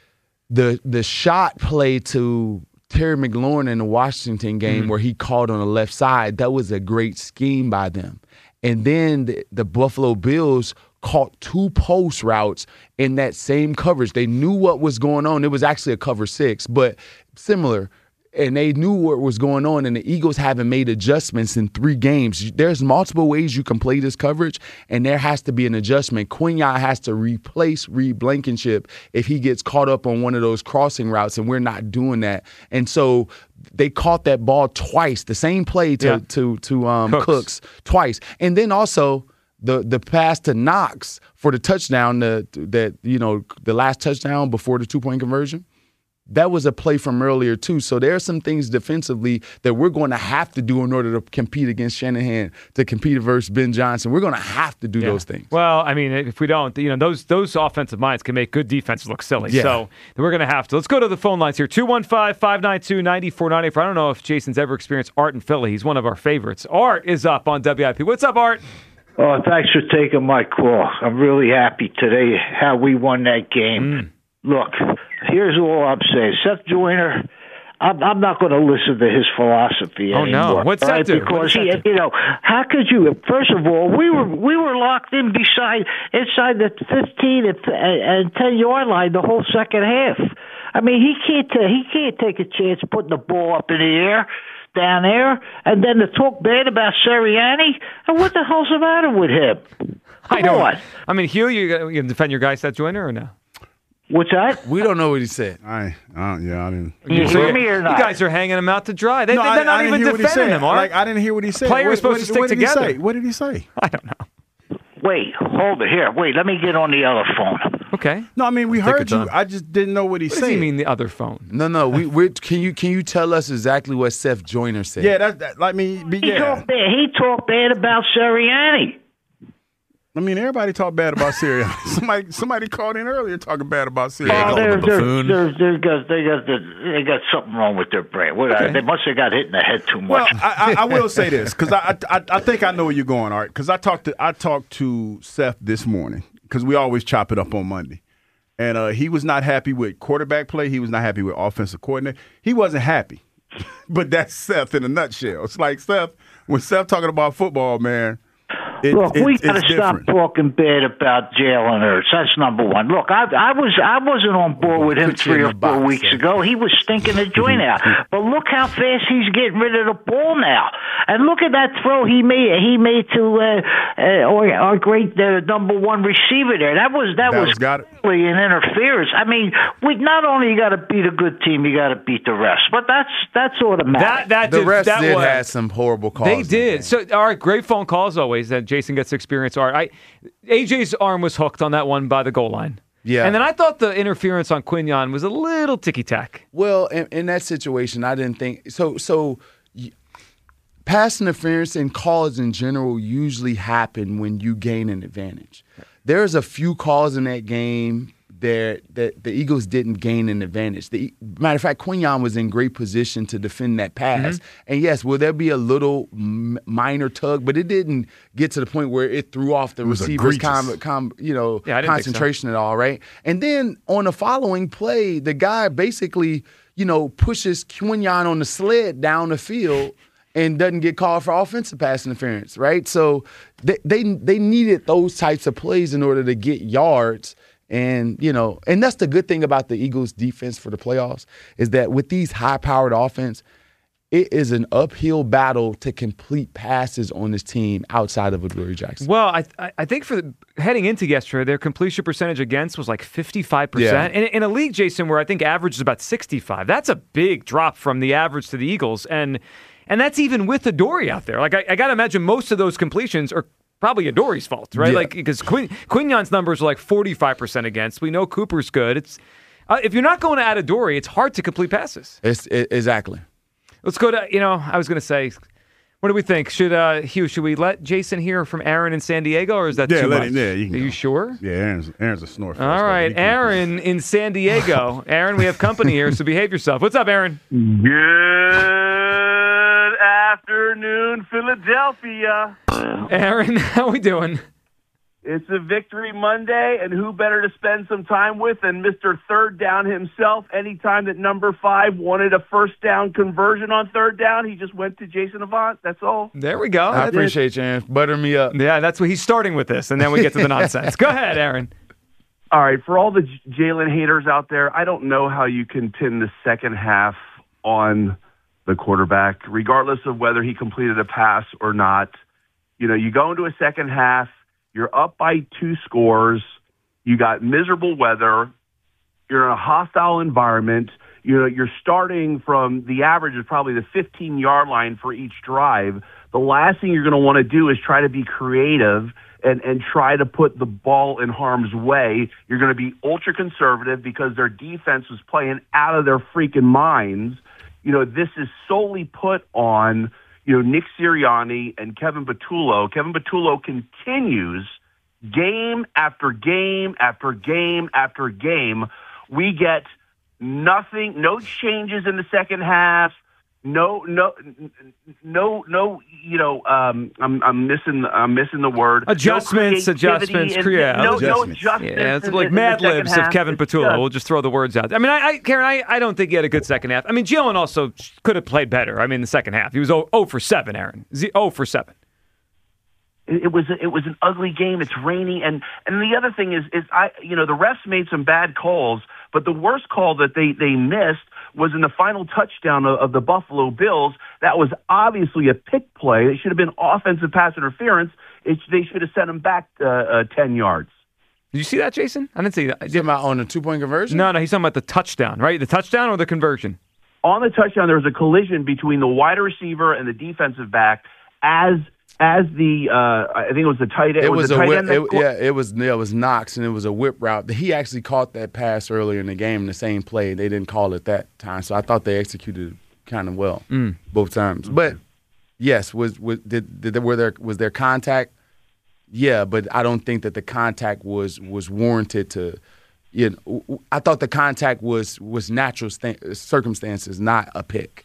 The the shot play to Terry McLaurin in the Washington game Mm-hmm. where he called on the left side, that was a great scheme by them. And then the, the Buffalo Bills caught two post routes in that same coverage. They knew what was going on. It was actually a cover six, but similar. And they knew what was going on, and the Eagles haven't made adjustments in three games. There's multiple ways you can play this coverage, and there has to be an adjustment. Quinyon has to replace Reed Blankenship if he gets caught up on one of those crossing routes, and we're not doing that. And so they caught that ball twice, the same play to Yeah. to to um, Cooks. Cooks twice. And then also the the pass to Knox for the touchdown, the, that you know the last touchdown before the two point conversion. That was a play from earlier, too. So there are some things defensively that we're going to have to do in order to compete against Shanahan, to compete versus Ben Johnson. We're going to have to do yeah. those things. Well, I mean, if we don't, you know, those those offensive minds can make good defense look silly. Yeah. So we're going to have to. Let's go to the phone lines here. two one five, five nine two, nine four nine eight. I don't know if Jason's ever experienced Art in Philly. He's one of our favorites. Art is up on W I P. What's up, Art? Oh, thanks for taking my call. I'm really happy today how we won that game. Mm. Look, here's all I'm saying. Seth Joyner, I'm, I'm not going to listen to his philosophy oh, anymore. Oh, no. What's right? that do? Because, What's he, that do? you know, how could you, first of all, we were we were locked in beside, inside the fifteen and ten-yard line the whole second half. I mean, he can't, uh, he can't take a chance putting the ball up in the air down there, and then to talk bad about Sirianni. And what the hell's the matter with him? Come I don't. on. I mean, Hugh, you going to defend your guy, Seth Joyner, or no? What's that? We don't know what he said. I, uh, yeah, I didn't. You so hear me or not? You guys are hanging him out to dry. They, no, they're I, not I even didn't hear defending him, Art. Like, I didn't hear what he said. Players what, supposed what, to stick what did together. He say? What did he say? I don't know. Wait, hold it here. Wait, let me get on the other phone. Okay. No, I mean we Take heard your you. time. I just didn't know what he What said. does he mean the other phone? No, no. We we can you can you tell us exactly what Seth Joyner said? Yeah, that, that like me. Be, He yeah. talked bad. He talked bad about Sirianni. I mean, everybody talked bad about Sirianni. somebody somebody called in earlier talking bad about Oh, Sirianni. they're, they're, they're, they got they got the, they got something wrong with their brain. What, Okay. They must have got hit in the head too Well, much. I, I, I will say this because I, I I think I know where you're going, Art. Because I talked to I talked to Seth this morning because we always chop it up on Monday, and uh, he was not happy with quarterback play. He was not happy with offensive coordinator. He wasn't happy, but that's Seth in a nutshell. It's like Seth when Seth talking about football, man. It, Look, it, we it's got to stop different. talking bad about Jalen Hurts. That's number one. Look, I, I was I wasn't on board with him Put you three in or the four box, weeks Seth. ago. He was stinking the joint out. But look how fast he's getting rid of the ball now. And look at that throw he made. He made to uh, uh, our, our great uh, number one receiver there. That was that, That was was got it. clearly an interference. I mean, we not only got to beat a good team, you got to beat the rest. But that's that's automatic. That that The did, refs that did was, have some horrible calls. They in the did. game. So, all right, great phone call as always. That Jason gets to experience. Art, I, A J's arm was hooked on that one by the goal line. Yeah. And then I thought the interference on Quinyon was a little ticky-tack. Well, in, in that situation, I didn't think so. So, y- pass interference and calls in general usually happen when you gain an advantage. There's a few calls in that game that that the Eagles didn't gain an advantage. The matter of fact, Quinyon was in great position to defend that pass. Mm-hmm. And yes, will there be a little m- minor tug, but it didn't get to the point where it threw off the was receiver's egregious. com, com, you know Yeah, I didn't think so. concentration at all, right? And then on the following play, the guy basically, you know, pushes Quinyon on the sled down the field and doesn't get called for offensive pass interference, right? So they they, they needed those types of plays in order to get yards. And, you know, and that's the good thing about the Eagles' defense for the playoffs is that with these high-powered offense, it is an uphill battle to complete passes on this team outside of Adoree Jackson. Well, I I- I think for the, heading into yesterday, their completion percentage against was like fifty-five percent. Yeah. In, in a league, Jason, where I think average is about sixty-five. That's a big drop from the average to the Eagles. And and that's even with Adoree out there. Like, I, I got to imagine most of those completions are probably Adoree's fault, right? Yeah. Like, because Quin, Quinyon's numbers are like forty-five percent against. We know Cooper's good. It's uh, if you're not going to add Adoree, it's hard to complete passes. It's it, exactly. Let's go to, you know, I was going to say, what do we think? Should, uh, Hugh, should we let Jason hear from Aaron in San Diego, or is that Yeah, too let much? him- yeah, you can Are go. you sure? Yeah, Aaron's Aaron's a snore. fest, All though. right, He can- Aaron in San Diego. Aaron, we have company here, so behave yourself. What's up, Aaron? Good afternoon, Philadelphia. Aaron, how we doing? It's a Victory Monday, and who better to spend some time with than Mister Third Down himself? Anytime that number five wanted a first down conversion on third down, he just went to Jason Avant. That's all. There we go. I appreciate you, Aaron. Butter me up. Yeah, that's what he's starting with this, and then we get to the nonsense. Go ahead, Aaron. All right, for all the J- Jalen haters out there, I don't know how you can pin the second half on the quarterback, regardless of whether he completed a pass or not. You know, you go into a second half, you're up by two scores, you got miserable weather, you're in a hostile environment, you know, you're starting from the average is probably the fifteen-yard line for each drive. The last thing you're going to want to do is try to be creative and, and try to put the ball in harm's way. You're going to be ultra conservative because their defense was playing out of their freaking minds. You know, this is solely put on, you know, Nick Sirianni and Kevin Patullo. Kevin Patullo continues game after game after game after game. We get nothing, no changes in the second half. No, no, no, no. You know, um, I'm, I'm missing, I'm missing the word. Adjustments, no adjustments, and, yeah, no, adjustments. no adjustments. Yeah, it's in, like in Mad Libs of half. Kevin Patullo. We'll just throw the words out. I mean, I, I Karen, I, I don't think he had a good second half. I mean, Jalen also could have played better. I mean, the second half, he was zero for seven. Aaron, zero for seven. It was it was an ugly game. It's rainy, and and the other thing is is I you know the refs made some bad calls, but the worst call that they they missed was in the final touchdown of, of the Buffalo Bills. That was obviously a pick play. It should have been offensive pass interference. It, they should have sent him back uh, uh, ten yards. Did you see that, Jason? I didn't see that. You talking about on the two-point conversion? No, no, he's talking about the touchdown, right? The touchdown or the conversion? On the touchdown, there was a collision between the wide receiver and the defensive back as as the uh, I think it was the tight end. It was, was the a tight whip, end that it, yeah, it was yeah, it was Knox, and it was a whip route. He actually caught that pass earlier in the game in the same play. They didn't call it that time, so I thought they executed it kind of well mm. both times. But yes, was was did, did there, were there was there contact? Yeah, but I don't think that the contact was was warranted to. You know, I thought the contact was was natural st- circumstances, not a pick.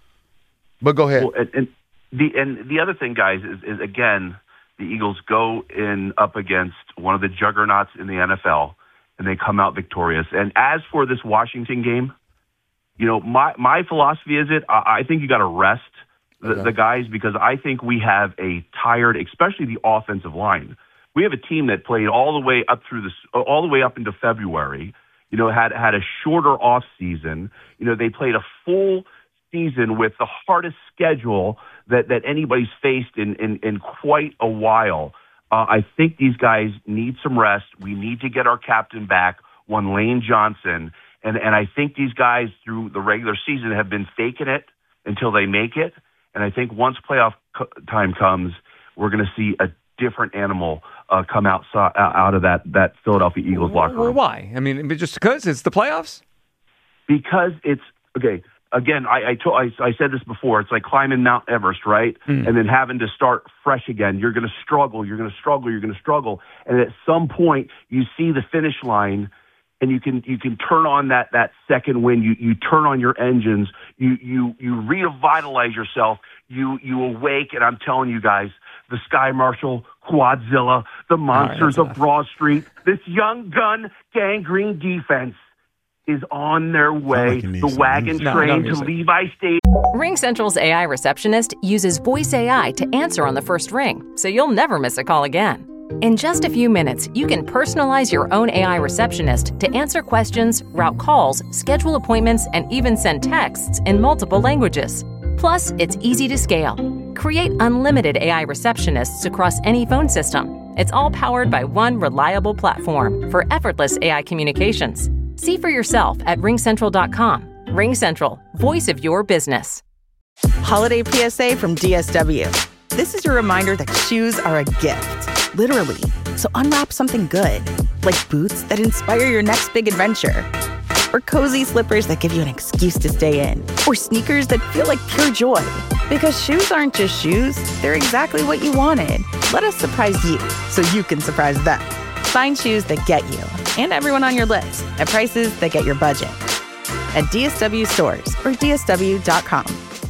But go ahead. Well, and, and the and the other thing, guys, is, is again the Eagles go in up against one of the juggernauts in the N F L, and they come out victorious. And as for this Washington game, you know, my my philosophy is it. I, I think you got to rest the, Okay. the guys because I think we have a tired, especially the offensive line. We have a team that played all the way up through this, all the way up into February. You know, had had a shorter off season. You know, they played a full season with the hardest schedule that, that anybody's faced in, in, in quite a while. Uh, I think these guys need some rest. We need to get our captain back, one Lane Johnson. And, and I think these guys through the regular season have been faking it until they make it. And I think once playoff co- time comes, we're going to see a different animal uh, come outside, out of that, that Philadelphia Eagles locker room. Well, why? I mean, just because it's the playoffs? Because it's, okay, again, I I, told, I I said this before. It's like climbing Mount Everest, right? Mm. And then having to start fresh again. You're going to struggle. You're going to struggle. You're going to struggle. And at some point, you see the finish line, and you can you can turn on that that second wind. You you turn on your engines. You you you revitalize yourself. You you awake. And I'm telling you guys, the Sky Marshal, Quadzilla, the monsters right, of Broad Street, this young gun gangrene defense is on their way. like it needs The some wagon music. No, train no to music. Levi Stadium. RingCentral's A I receptionist uses voice A I to answer on the first ring, so you'll never miss a call again. In just a few minutes, you can personalize your own A I receptionist to answer questions, route calls, schedule appointments, and even send texts in multiple languages. Plus, it's easy to scale. Create unlimited A I receptionists across any phone system. It's all powered by one reliable platform for effortless A I communications. See for yourself at ring central dot com. RingCentral, voice of your business. Holiday P S A from D S W. This is your reminder that shoes are a gift, literally. So unwrap something good, like boots that inspire your next big adventure, or cozy slippers that give you an excuse to stay in, or sneakers that feel like pure joy. Because shoes aren't just shoes, they're exactly what you wanted. Let us surprise you so you can surprise them. Find shoes that get you and everyone on your list at prices that get your budget. At D S W stores or D S W dot com.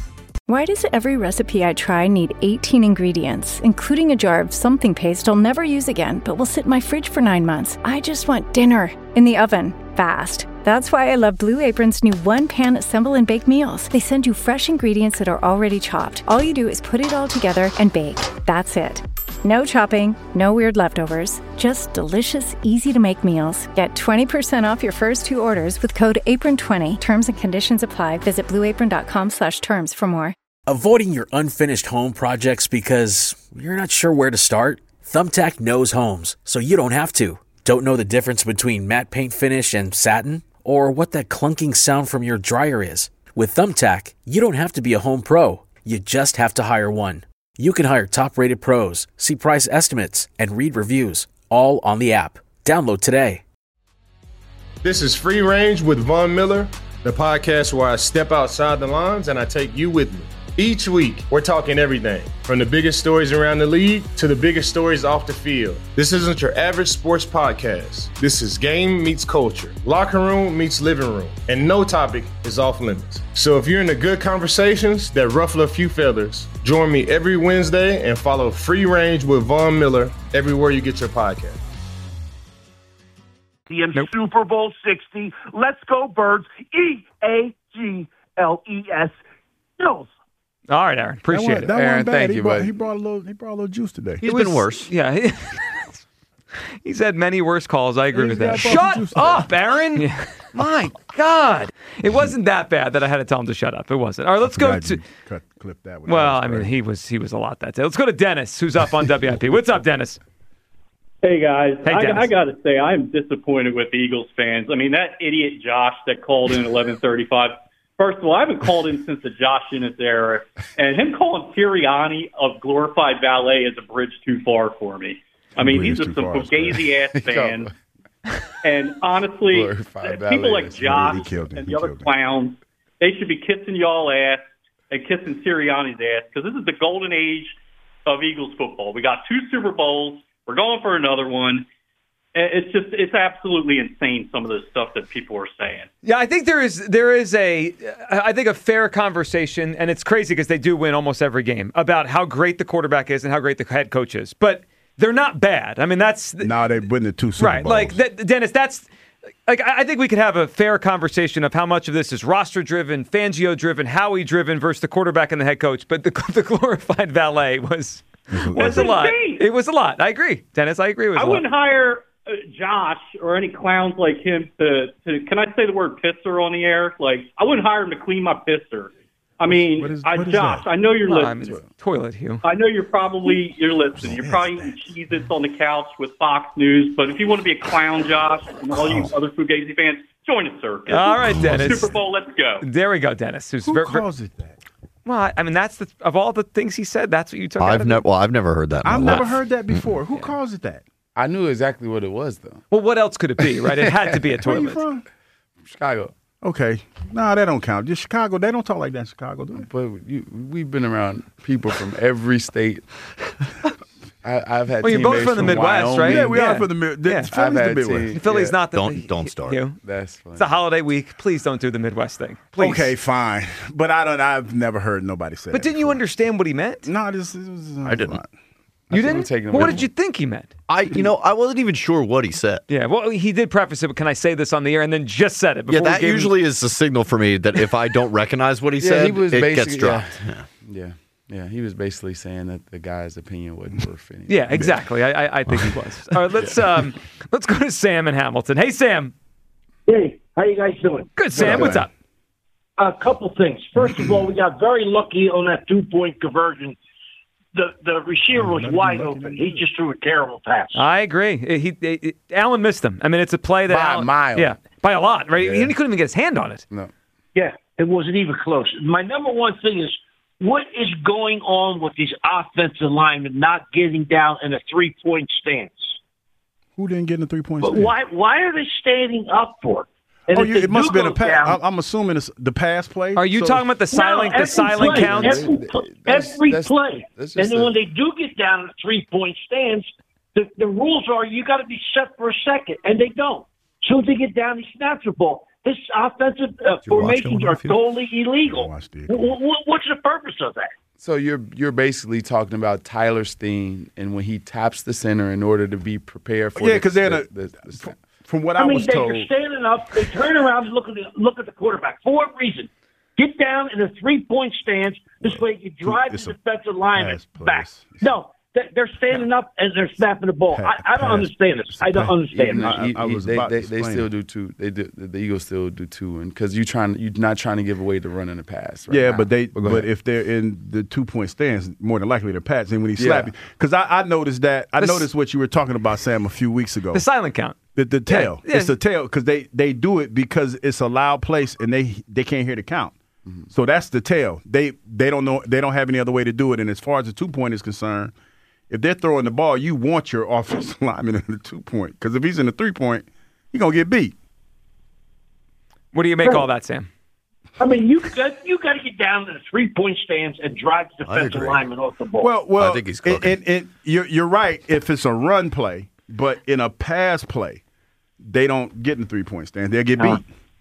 Why does every recipe I try need eighteen ingredients, including a jar of something paste I'll never use again, but will sit in my fridge for nine months? I just want dinner in the oven, fast. That's why I love Blue Apron's new one-pan assemble and bake meals. They send you fresh ingredients that are already chopped. All you do is put it all together and bake. That's it. No chopping, no weird leftovers, just delicious, easy-to-make meals. Get twenty percent off your first two orders with code apron twenty. Terms and conditions apply. Visit blue apron dot com slash terms for more. Avoiding your unfinished home projects because you're not sure where to start? Thumbtack knows homes, so you don't have to. Don't know the difference between matte paint finish and satin? Or what that clunking sound from your dryer is? With Thumbtack, you don't have to be a home pro. You just have to hire one. You can hire top-rated pros, see price estimates, and read reviews, all on the app. Download today. This is Free Range with Von Miller, the podcast where I step outside the lines and I take you with me. Each week, we're talking everything from the biggest stories around the league to the biggest stories off the field. This isn't your average sports podcast. This is game meets culture, locker room meets living room, and no topic is off limits. So if you're into good conversations that ruffle a few feathers, join me every Wednesday and follow Free Range with Von Miller everywhere you get your podcast. In nope. Super Bowl sixty, let's go Birds, E A G L E S, Eagles. All right, Aaron. Appreciate that it. That Aaron, bad. thank he you, brought, buddy. He brought a little. He brought a little juice today. He's been worse. Yeah. He, he's had many worse calls. I agree He's with that. Shut up, Aaron. Yeah. My God. It wasn't that bad that I had to tell him to shut up. It wasn't. All right, let's go to cut clip that. Well, I mean, he was he was a lot that day. Let's go to Dennis, who's up on W I P. What's up, Dennis? Hey, guys. Hey, I, Dennis. I got to say, I'm disappointed with the Eagles fans. I mean, that idiot Josh that called in at eleven thirty-five. First of all, I haven't called in since the Josh Innes era, and him calling Sirianni of glorified valet is a bridge too far for me. I mean, these are some fugazi-ass fans. And honestly, people like Josh and the other clowns, they should be kissing y'all ass and kissing Sirianni's ass, because this is the golden age of Eagles football. We got two Super Bowls. We're going for another one. It's just, it's absolutely insane, some of the stuff that people are saying. Yeah, I think there is there is a, I think a fair conversation, and it's crazy because they do win almost every game, about how great the quarterback is and how great the head coach is. But they're not bad. I mean, that's... No, they win the two Super right, Bowls. like, that, Dennis, that's... Like, I think we could have a fair conversation of how much of this is roster-driven, Fangio-driven, Howie-driven versus the quarterback and the head coach. But the, the glorified valet was... was a lot. It was a lot. I agree, Dennis. I agree with you. I wouldn't hire uh, Josh or any clowns like him to, to. Can I say the word pisser on the air? Like, I wouldn't hire him to clean my pisser. I mean, What is- I, what is Josh, that? I know you're No, I listening. mean, toilet Hugh. I know you're probably you're listening. You're probably eating Cheez-Its on the couch with Fox News. But if you want to be a clown, Josh, and all you other Fugazi fans, join the circus. All right, Dennis. Super Bowl, let's go. There we go, Dennis. Who's Who ver- ver- calls it that? Well, I- I mean, that's the of all the things he said. That's what you took. out I've of never. it? Well, I've never heard that. in my I've never life. heard that before. Who calls it that? I knew exactly what it was, though. Well, what else could it be, right? It had to be a Where you toilet. from? Chicago. Okay. No, that don't count. Just Chicago. They don't talk like that in Chicago, do they? But you, we've been around people from every state. I, I've had. Well, you're both teammates from the Midwest, Wyoming. right? Yeah, we Yeah. are from the Mid. Yeah. Philly's I've the had Midwest. team- Philly's yeah. not the Don't don't start. Hugh. That's funny. It's a holiday week. Please don't do the Midwest thing. Please. Okay, fine. But I don't. I've never heard nobody say. But that didn't you understand what he meant? No, this it was. I didn't. You I'm didn't? taking Well, what away did you think he meant? I, you know, I wasn't even sure what he said. Yeah, well, he did preface it, but can I say this on the air? And then just said it. Yeah, before we that gave him- usually is the signal for me that if I don't recognize what he Yeah, said, he was it gets basically- dropped. yeah. Yeah, yeah. He was basically saying that the guy's opinion wasn't worth anything. Yeah, exactly. I, I, I think he was. All right, let's um, let's go to Sam in Hamilton. Hey, Sam. Hey, how you guys doing? Good, Sam. What's up? A couple things. First of all, we got very lucky on that two-point conversion. The the receiver was wide open. He just threw a terrible pass. I agree. He, he, he Allen missed him. I mean, it's a play that By a Allen, mile. Yeah, by a lot, right? Yeah. He couldn't even get his hand on it. No. Yeah, it wasn't even close. My number one thing is, what is going on with these offensive linemen not getting down in a three-point stance? Who didn't get in the three point? But why why are they standing up for it? And Oh, if you, they it must have do been a go pass. down- I'm, I'm assuming it's the pass play. Are you So- talking about the silent, No, the every silent play, count? Every, pl- every that's- play. that's And just then a- when they do get down in a three-point stance, the, the rules are you got to be set for a second, and they don't. As soon as they get down, they snatch the ball. This offensive uh, formations are totally illegal. W- w- what's the purpose of that? So you're you're basically talking about Tyler Steen, and when he taps the center in order to be prepared for Yeah, the- 'cause they're the, the- the, the, From what I I, mean, was they, told, they're standing up. They turn around and look at the look at the quarterback. For what reason? Get down in a three-point stance. This way, you drive the It's a defensive lineman pass play. back. No, they- they're standing up and they're snapping the ball. I, I don't pass. understand this. I don't understand Even- this. e- I- I e- was they, about to they, they explain still it. do too. They do, the Eagles still do too, and because you trying you're not trying to give away the run and the pass. Right yeah, now. but they go but ahead. if they're in the two point stance, more than likely they're Pats. And when he Yeah. slapped, because I, I noticed that I This- noticed what you were talking about, Sam, a few weeks ago. The silent count. The, the tail. Yeah, yeah. It's the tail because they, they do it because it's a loud place and they they can't hear the count. Mm-hmm. So that's the tell. They they don't know. They don't have any other way to do it. And as far as the two point is concerned, if they're throwing the ball, you want your offensive lineman in the two point because if he's in the three point, he's gonna get beat. What do you make all that, Sam? I mean, you got you got to get down to the three point stands and drive the defensive lineman off the ball. Well, well, I think he's and, and, and you're you're right if it's a run play, but in a pass play, they don't get in the three point stand. They'll get beat. Uh,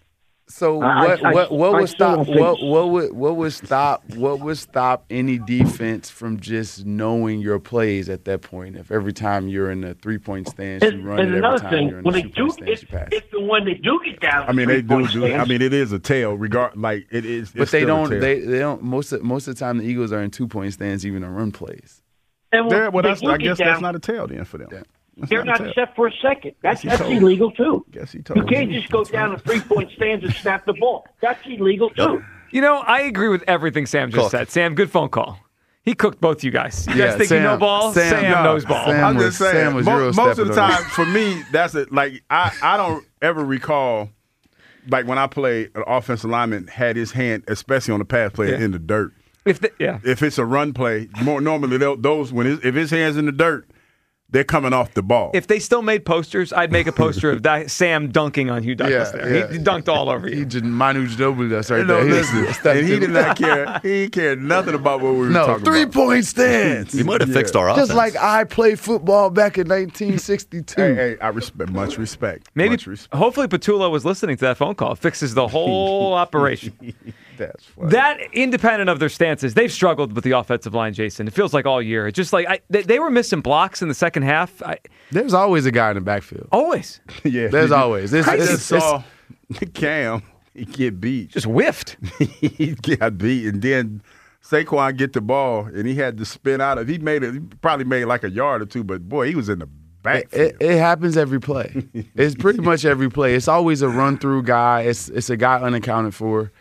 So I- what I- what what I would still stop don't think- what what would what would stop what would stop any defense from just knowing your plays at that point? If every time you're in the three point stance, you And, run and it every another time thing, you're in when the they two do, point stance, if, you pass. if and when they do get down, I mean, they do three-point do. I stands, mean, it is a tail. Regard like it is. But it's they still a don't. tail. They they don't. Most of most of the time, the Eagles are in two point stands, even on run plays. and when They're- well, they that's, do I get guess down, that's not a tail then for them. That's they're not not a tail. set for a second. That's Guess he that's told illegal too. Guess he told You can't you. just go down to three point stands and snap the ball. That's illegal too. You know, I agree with everything Sam just Cook. said. Sam, good phone call. He cooked both you guys. You Yeah, guys think Sam- you know ball? Sam- Sam, no, knows ball. Sam I'm was- just saying. Sam was mo- Euro most of the stepping on time, for me, that's it. Like I, I don't ever recall, like when I played, an offensive lineman had his hand, especially on the pass play, Yeah. in the dirt. If the, yeah. If it's a run play, more normally they'll- those when his, if his hands in the dirt, they're coming off the ball. If they still made posters, I'd make a poster of that, Sam dunking on Hugh Douglas Yeah, there. yeah. He, he dunked all over He you. just Manu Ginobili us right no, there. He- listen, stepped and he in. did not care. He cared nothing about what we were No, talking three about. point stance. He might have fixed our offense. Just like I played football back in nineteen sixty-two. Hey, hey, I respect, much respect. Maybe, much respect. hopefully, Petula was listening to that phone call. It fixes the whole operation. That's funny. That, independent of their stances, they've struggled with the offensive line, Jason. It feels like all year. It's just like I, they, they were missing blocks in the second half. I, There's always a guy in the backfield. always. yeah, There's always. It's, I it's, just it's- saw Cam. He get beat. Just whiffed. he got beat, and then Saquon get the ball, and he had to spin out of. He made it. He probably made like a yard or two, but boy, he was in the backfield. It, it happens every play. It's pretty much every play. It's always a run through guy. It's it's a guy unaccounted for.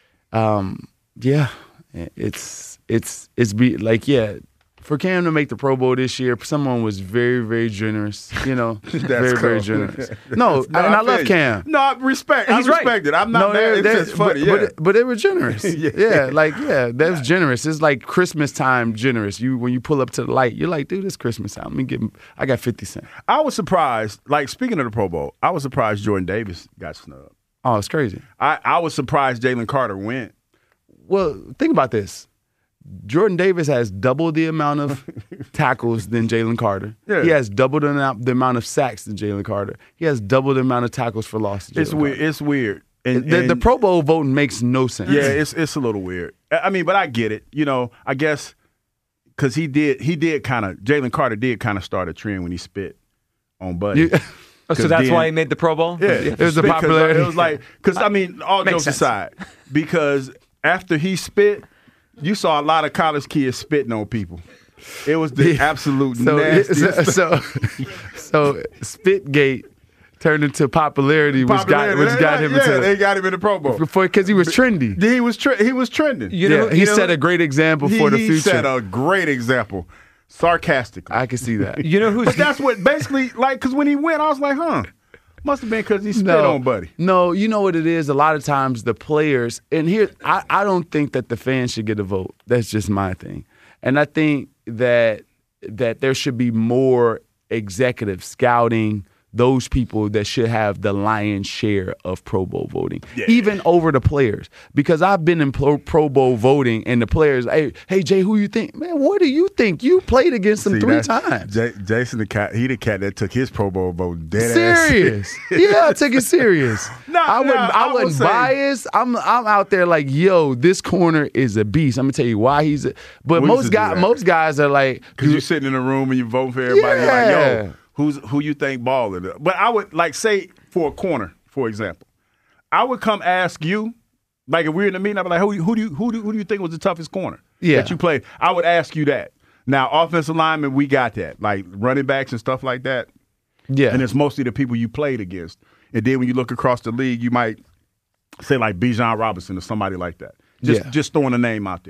Um, yeah, it's it's it's be like yeah. For Cam to make the Pro Bowl this year, someone was very, very generous. You know, very, cool. very generous. No, No, and I, feel love you. Cam. No, I respect. He's I right. respect it. I'm not No, mad. they're- It's they're- just funny. but, yeah. but, but they were generous. Yeah. yeah. like yeah, that was generous. It's like Christmas time generous. You when you pull up to the light, you're like, dude, it's Christmas time. Let me get. I got fifty cents. I was surprised. Like speaking of the Pro Bowl, I was surprised Jordan Davis got snubbed. Oh, it's crazy. I, I was surprised Jalen Carter went. Well, think about this. Jordan Davis has double the amount of tackles than Jalen Carter. Yeah. He has double the amount, the amount of sacks than Jalen Carter. He has double the amount of tackles for loss than It's Jalen weird. Carter. It's weird. And, The, the and- Pro Bowl voting makes no sense. Yeah, it's it's a little weird. I I mean, but I get it. You know, I guess because he did he did kind of Jalen Carter did kind of start a trend when he spit on Buddy. You- Oh, so 'Cause that's then- why he made the Pro Bowl? Yeah, It was the because popularity. It was like because I mean, all Makes jokes sense. aside, because after he spit, you saw a lot of college kids spitting on people. It was the absolute So, nastiest. so, so, so Spitgate turned into popularity, which got Popularity. which They got him yeah, into they got him in the Pro Bowl because he was trendy. He was tre- he was trending. You know, yeah, he you know, set a great example he, for the he future. set a great example, sarcastically. I can see that. You know who's But that's what basically like because when he went, I was like, huh, must have been because he spit on Buddy. No, you know what it is? A lot of times the players, and here, I, I don't think that the fans should get a vote. That's just my thing. And I think that that there should be more executive scouting, those people that should have the lion's share of Pro Bowl voting, Yeah. even over the players. Because I've been in Pro, Pro Bowl voting, and the players, hey, hey, Jay, who you think? Man, what do you think? You played against them See, three that's- times. J- Jason the cat, he the cat that took his Pro Bowl vote dead Serious. yeah, I took it serious. No, I no, wouldn't. I, I would wasn't say- biased. I'm. I'm out there like, yo, this corner is a beast. I'm gonna tell you why he's. A, but We used to most do guys, that. most guys are like, Because you're sitting in a room and you vote for everybody. You're like, Yeah. yo, who's who you think balling? But I would like say for a corner, for example, I would come ask you, like if we're in the meeting, I'd be like, who, who do you who do, who do you think was the toughest corner Yeah. that you played? I would ask you that. Now, offensive linemen, we got that, like running backs and stuff like that. yeah, And it's mostly the people you played against. And then when you look across the league, you might say like Bijan Robinson or somebody like that. Just Yeah. just throwing a name out there.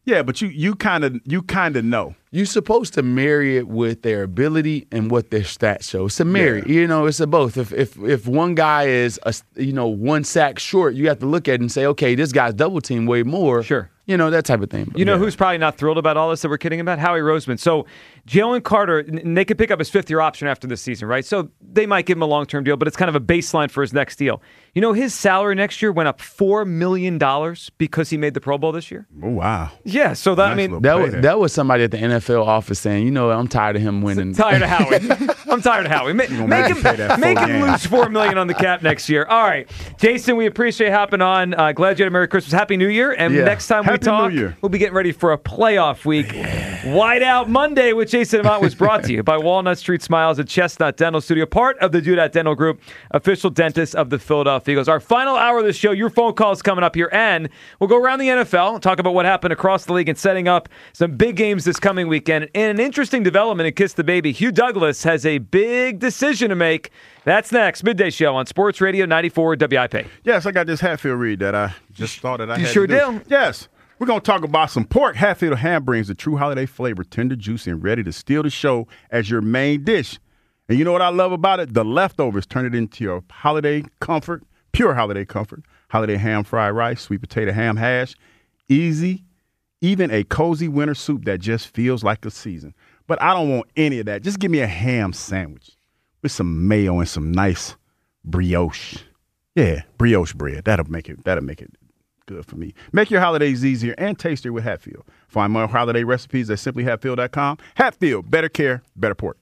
Yeah, but you you kind of you kind of know. You're supposed to marry it with their ability and what their stats show. It's a marry. Yeah. You know, it's a both. If if if one guy is a, you know one sack short, you have to look at it and say, okay, this guy's double team way more. Sure. You know, that type of thing. You know yeah. who's probably not thrilled about all this that we're kidding about? Howie Roseman. So Jalen Carter, and they could pick up his fifth-year option after this season, right? So they might give him a long-term deal, but it's kind of a baseline for his next deal. You know, his salary next year went up four million dollars because he made the Pro Bowl this year. Oh, wow. Yeah, so that, nice I mean. That was, that was somebody at the N F L office saying, you know, I'm tired of him winning. Tired of Howie. I'm tired of Howie. Make, make him, make him lose four million dollars on the cap next year. All right. Jason, we appreciate you hopping on. Uh, glad you had a Merry Christmas. Happy New Year. And yeah. next time Happy we talk, we'll be getting ready for a playoff week. Yeah. Whiteout Monday with Jason Avant was brought to you by Walnut Street Smiles at Chestnut Dental Studio, part of the Dudat Dental Group, official dentist of the Philadelphia Eagles. Our final hour of the show, your phone calls coming up here, and we'll go around the N F L and talk about what happened across the league and setting up some big games this coming weekend. And an interesting development in Kiss the Baby, Hugh Douglas has a big decision to make. That's next. Midday Show on Sports Radio ninety-four W I P. Yes, I got this Hatfield read that I just thought that I you had sure to do. do? Yes. We're going to talk about some pork. Hatfield ham brings the true holiday flavor, tender, juicy, and ready to steal the show as your main dish. And you know what I love about it? The leftovers turn it into your holiday comfort, pure holiday comfort. Holiday ham fried rice, sweet potato ham hash, easy, even a cozy winter soup that just feels like a season. But I don't want any of that. Just give me a ham sandwich with some mayo and some nice brioche. Yeah, brioche bread. That'll make it, that'll make it good for me. Make your holidays easier and tastier with Hatfield. Find more holiday recipes at simply hatfield dot com. Hatfield, better care, better pork.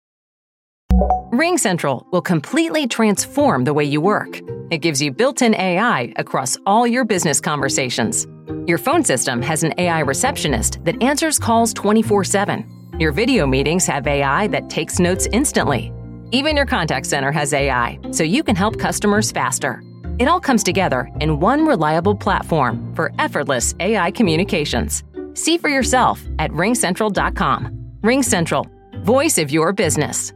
Ring Central will completely transform the way you work. It gives you built-in A I across all your business conversations. Your phone system has an A I receptionist that answers calls twenty-four seven. Your video meetings have A I that takes notes instantly. Even your contact center has A I, so you can help customers faster. It all comes together in one reliable platform for effortless A I communications. See for yourself at ring central dot com. Ring Central, voice of your business.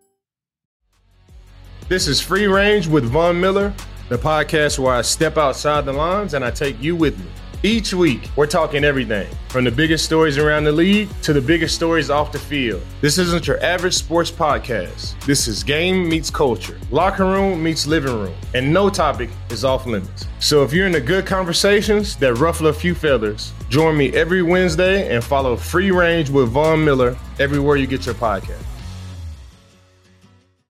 This is Free Range with Von Miller, the podcast where I step outside the lines and I take you with me. Each week, we're talking everything from the biggest stories around the league to the biggest stories off the field. This isn't your average sports podcast. This is game meets culture, locker room meets living room, and no topic is off limits. So if you're into good conversations that ruffle a few feathers, join me every Wednesday and follow Free Range with Von Miller everywhere you get your podcast.